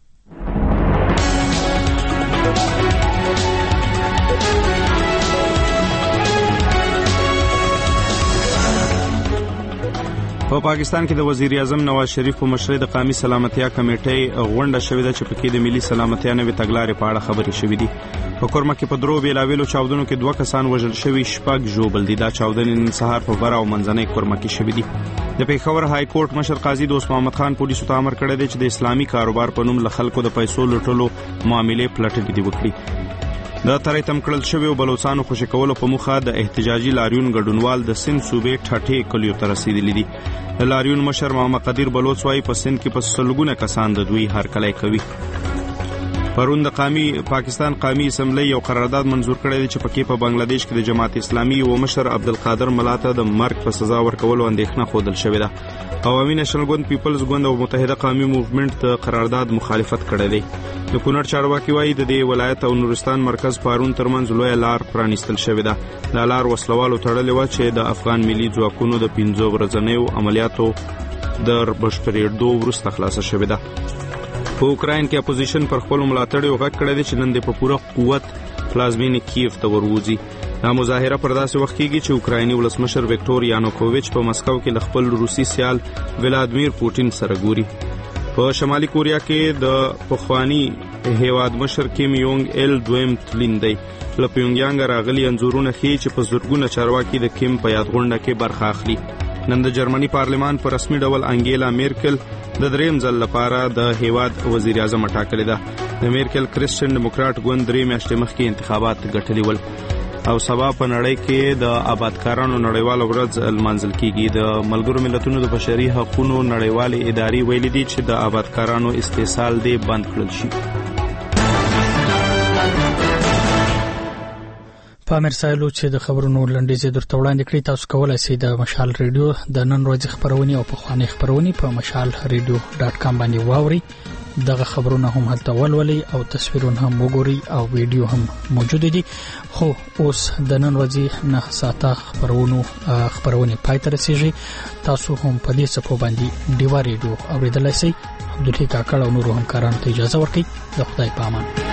په پاکستان کې د وزیر اعظم نواز شریف په مشرۍ د قومي سلامتیا کمیټې غونډه شوې ده چې پکې د ملي سلامتیا نوې تګلارې په اړه خبرې شوې دي. په کورما کې په درو بیلاویلو چاودنو کې 2 کسان وژل شوي، 6 ژوبل دي. دا چاودنې نن سهار په بر او منځنۍ کورما کې شوې دي. د پیښور های کورټ مشر قاضي دوست محمد خان پولیسو ته امر کړی دی چې د اسلامي کاروبار په نوم له خلکو د پیسو لوټلو معاملې پلټلې دي وکړي. د ترې تم کړل شوی او بلوچستانو خوشی کولو په مخه د احتجاجي لاریون ګډونوال د سند صوبې ټاټې کلیو ته رسیدلی دي. د لاریون مشر محمد قدیر بلوچ وايي په سند کې په سلګونه کسان د دوی هرکلی کوي. پرون د پاکستان قومي اسمبلی یو قرارداد منزور کړی دی چې پکې په بنگلاديش کې د جماعت اسلامي او مشر عبدالقادر ملاته د مرګ په سزا ورکولو اندېښنه خوده شوې ده. عوامي نېشنل ګوند پیپلز ګوند او متحده قومي موومېنټ د قرارداد مخالفت کړی دی. د کونړ چارواکي وايي د دې ولایت او نورستان مرکز پارون ترمنځ لوی لار پرانیستل شوې ده. د لار وسلوالو تړلې و چې د افغان ملي ځواکونو د 15 ورځنیو عملیاتو د بشپړېدو وروسته خلاصه شوې ده. په اوکراین کې اپوزیشن پر خپل ملاتړیو غږ کړی دی چې نن د په پوره قوت پلازمینې کیف ته وروځي. دا مظاهره پر داسې وخت کېږي چې اوکرایني ولسمشر وکټور یانوکوویچ په مسکو کې د خپل روسي سیال ولادیمیر پوټین سره ګوري. په شمالي کوریا کې د پخوانی هیواد مشر کیم یونګ ال دویم تلین دی. له پیونګیانګ راغلي انځورونه ښیي چې په زرګونه چارواکي د کیم په یادغونډه کې برخه اخلي. نن د جرمني پارلمان په رسمي ډول انګیلا میرکل د دریم ځل لپاره د هیواد وزیر اعظم ټاکلې ده. د میرکل کریسچن ډیموکراټ ګوند 3 میاشتې مخکې انتخابات ګټلي ول او سبا په نړۍ کې د آبادکارانو نړیواله ورځ لمانځل کیږي. د ملګرو ملتونو د بشري حقوقو نړیوالې ادارې ویلي دي چې د آبادکارانو استحصال دی بند کړل شي. پامیر سایلو چې د خبرونو لنډیز درته وړاندې کړی، تاسو کولای شئ د مشال ریډیو د نن ورځې خبرونه او پخوانی خبرونه په mashalradio.com باندې واوري. دغه خبرونه هم هلته ولولي او تصویرونه هم وګوري او ویډیو هم موجود دي. خو اوس د نن ورځې 9 ساعته خبرونه پای ته رسیږي. تاسو هم په دې صفو باندې ډیوا ریډیو اوریدلای شئ. عبدالحی کاکړ او نور همکارانو ته اجازه ورکړئ. د خدای په امان.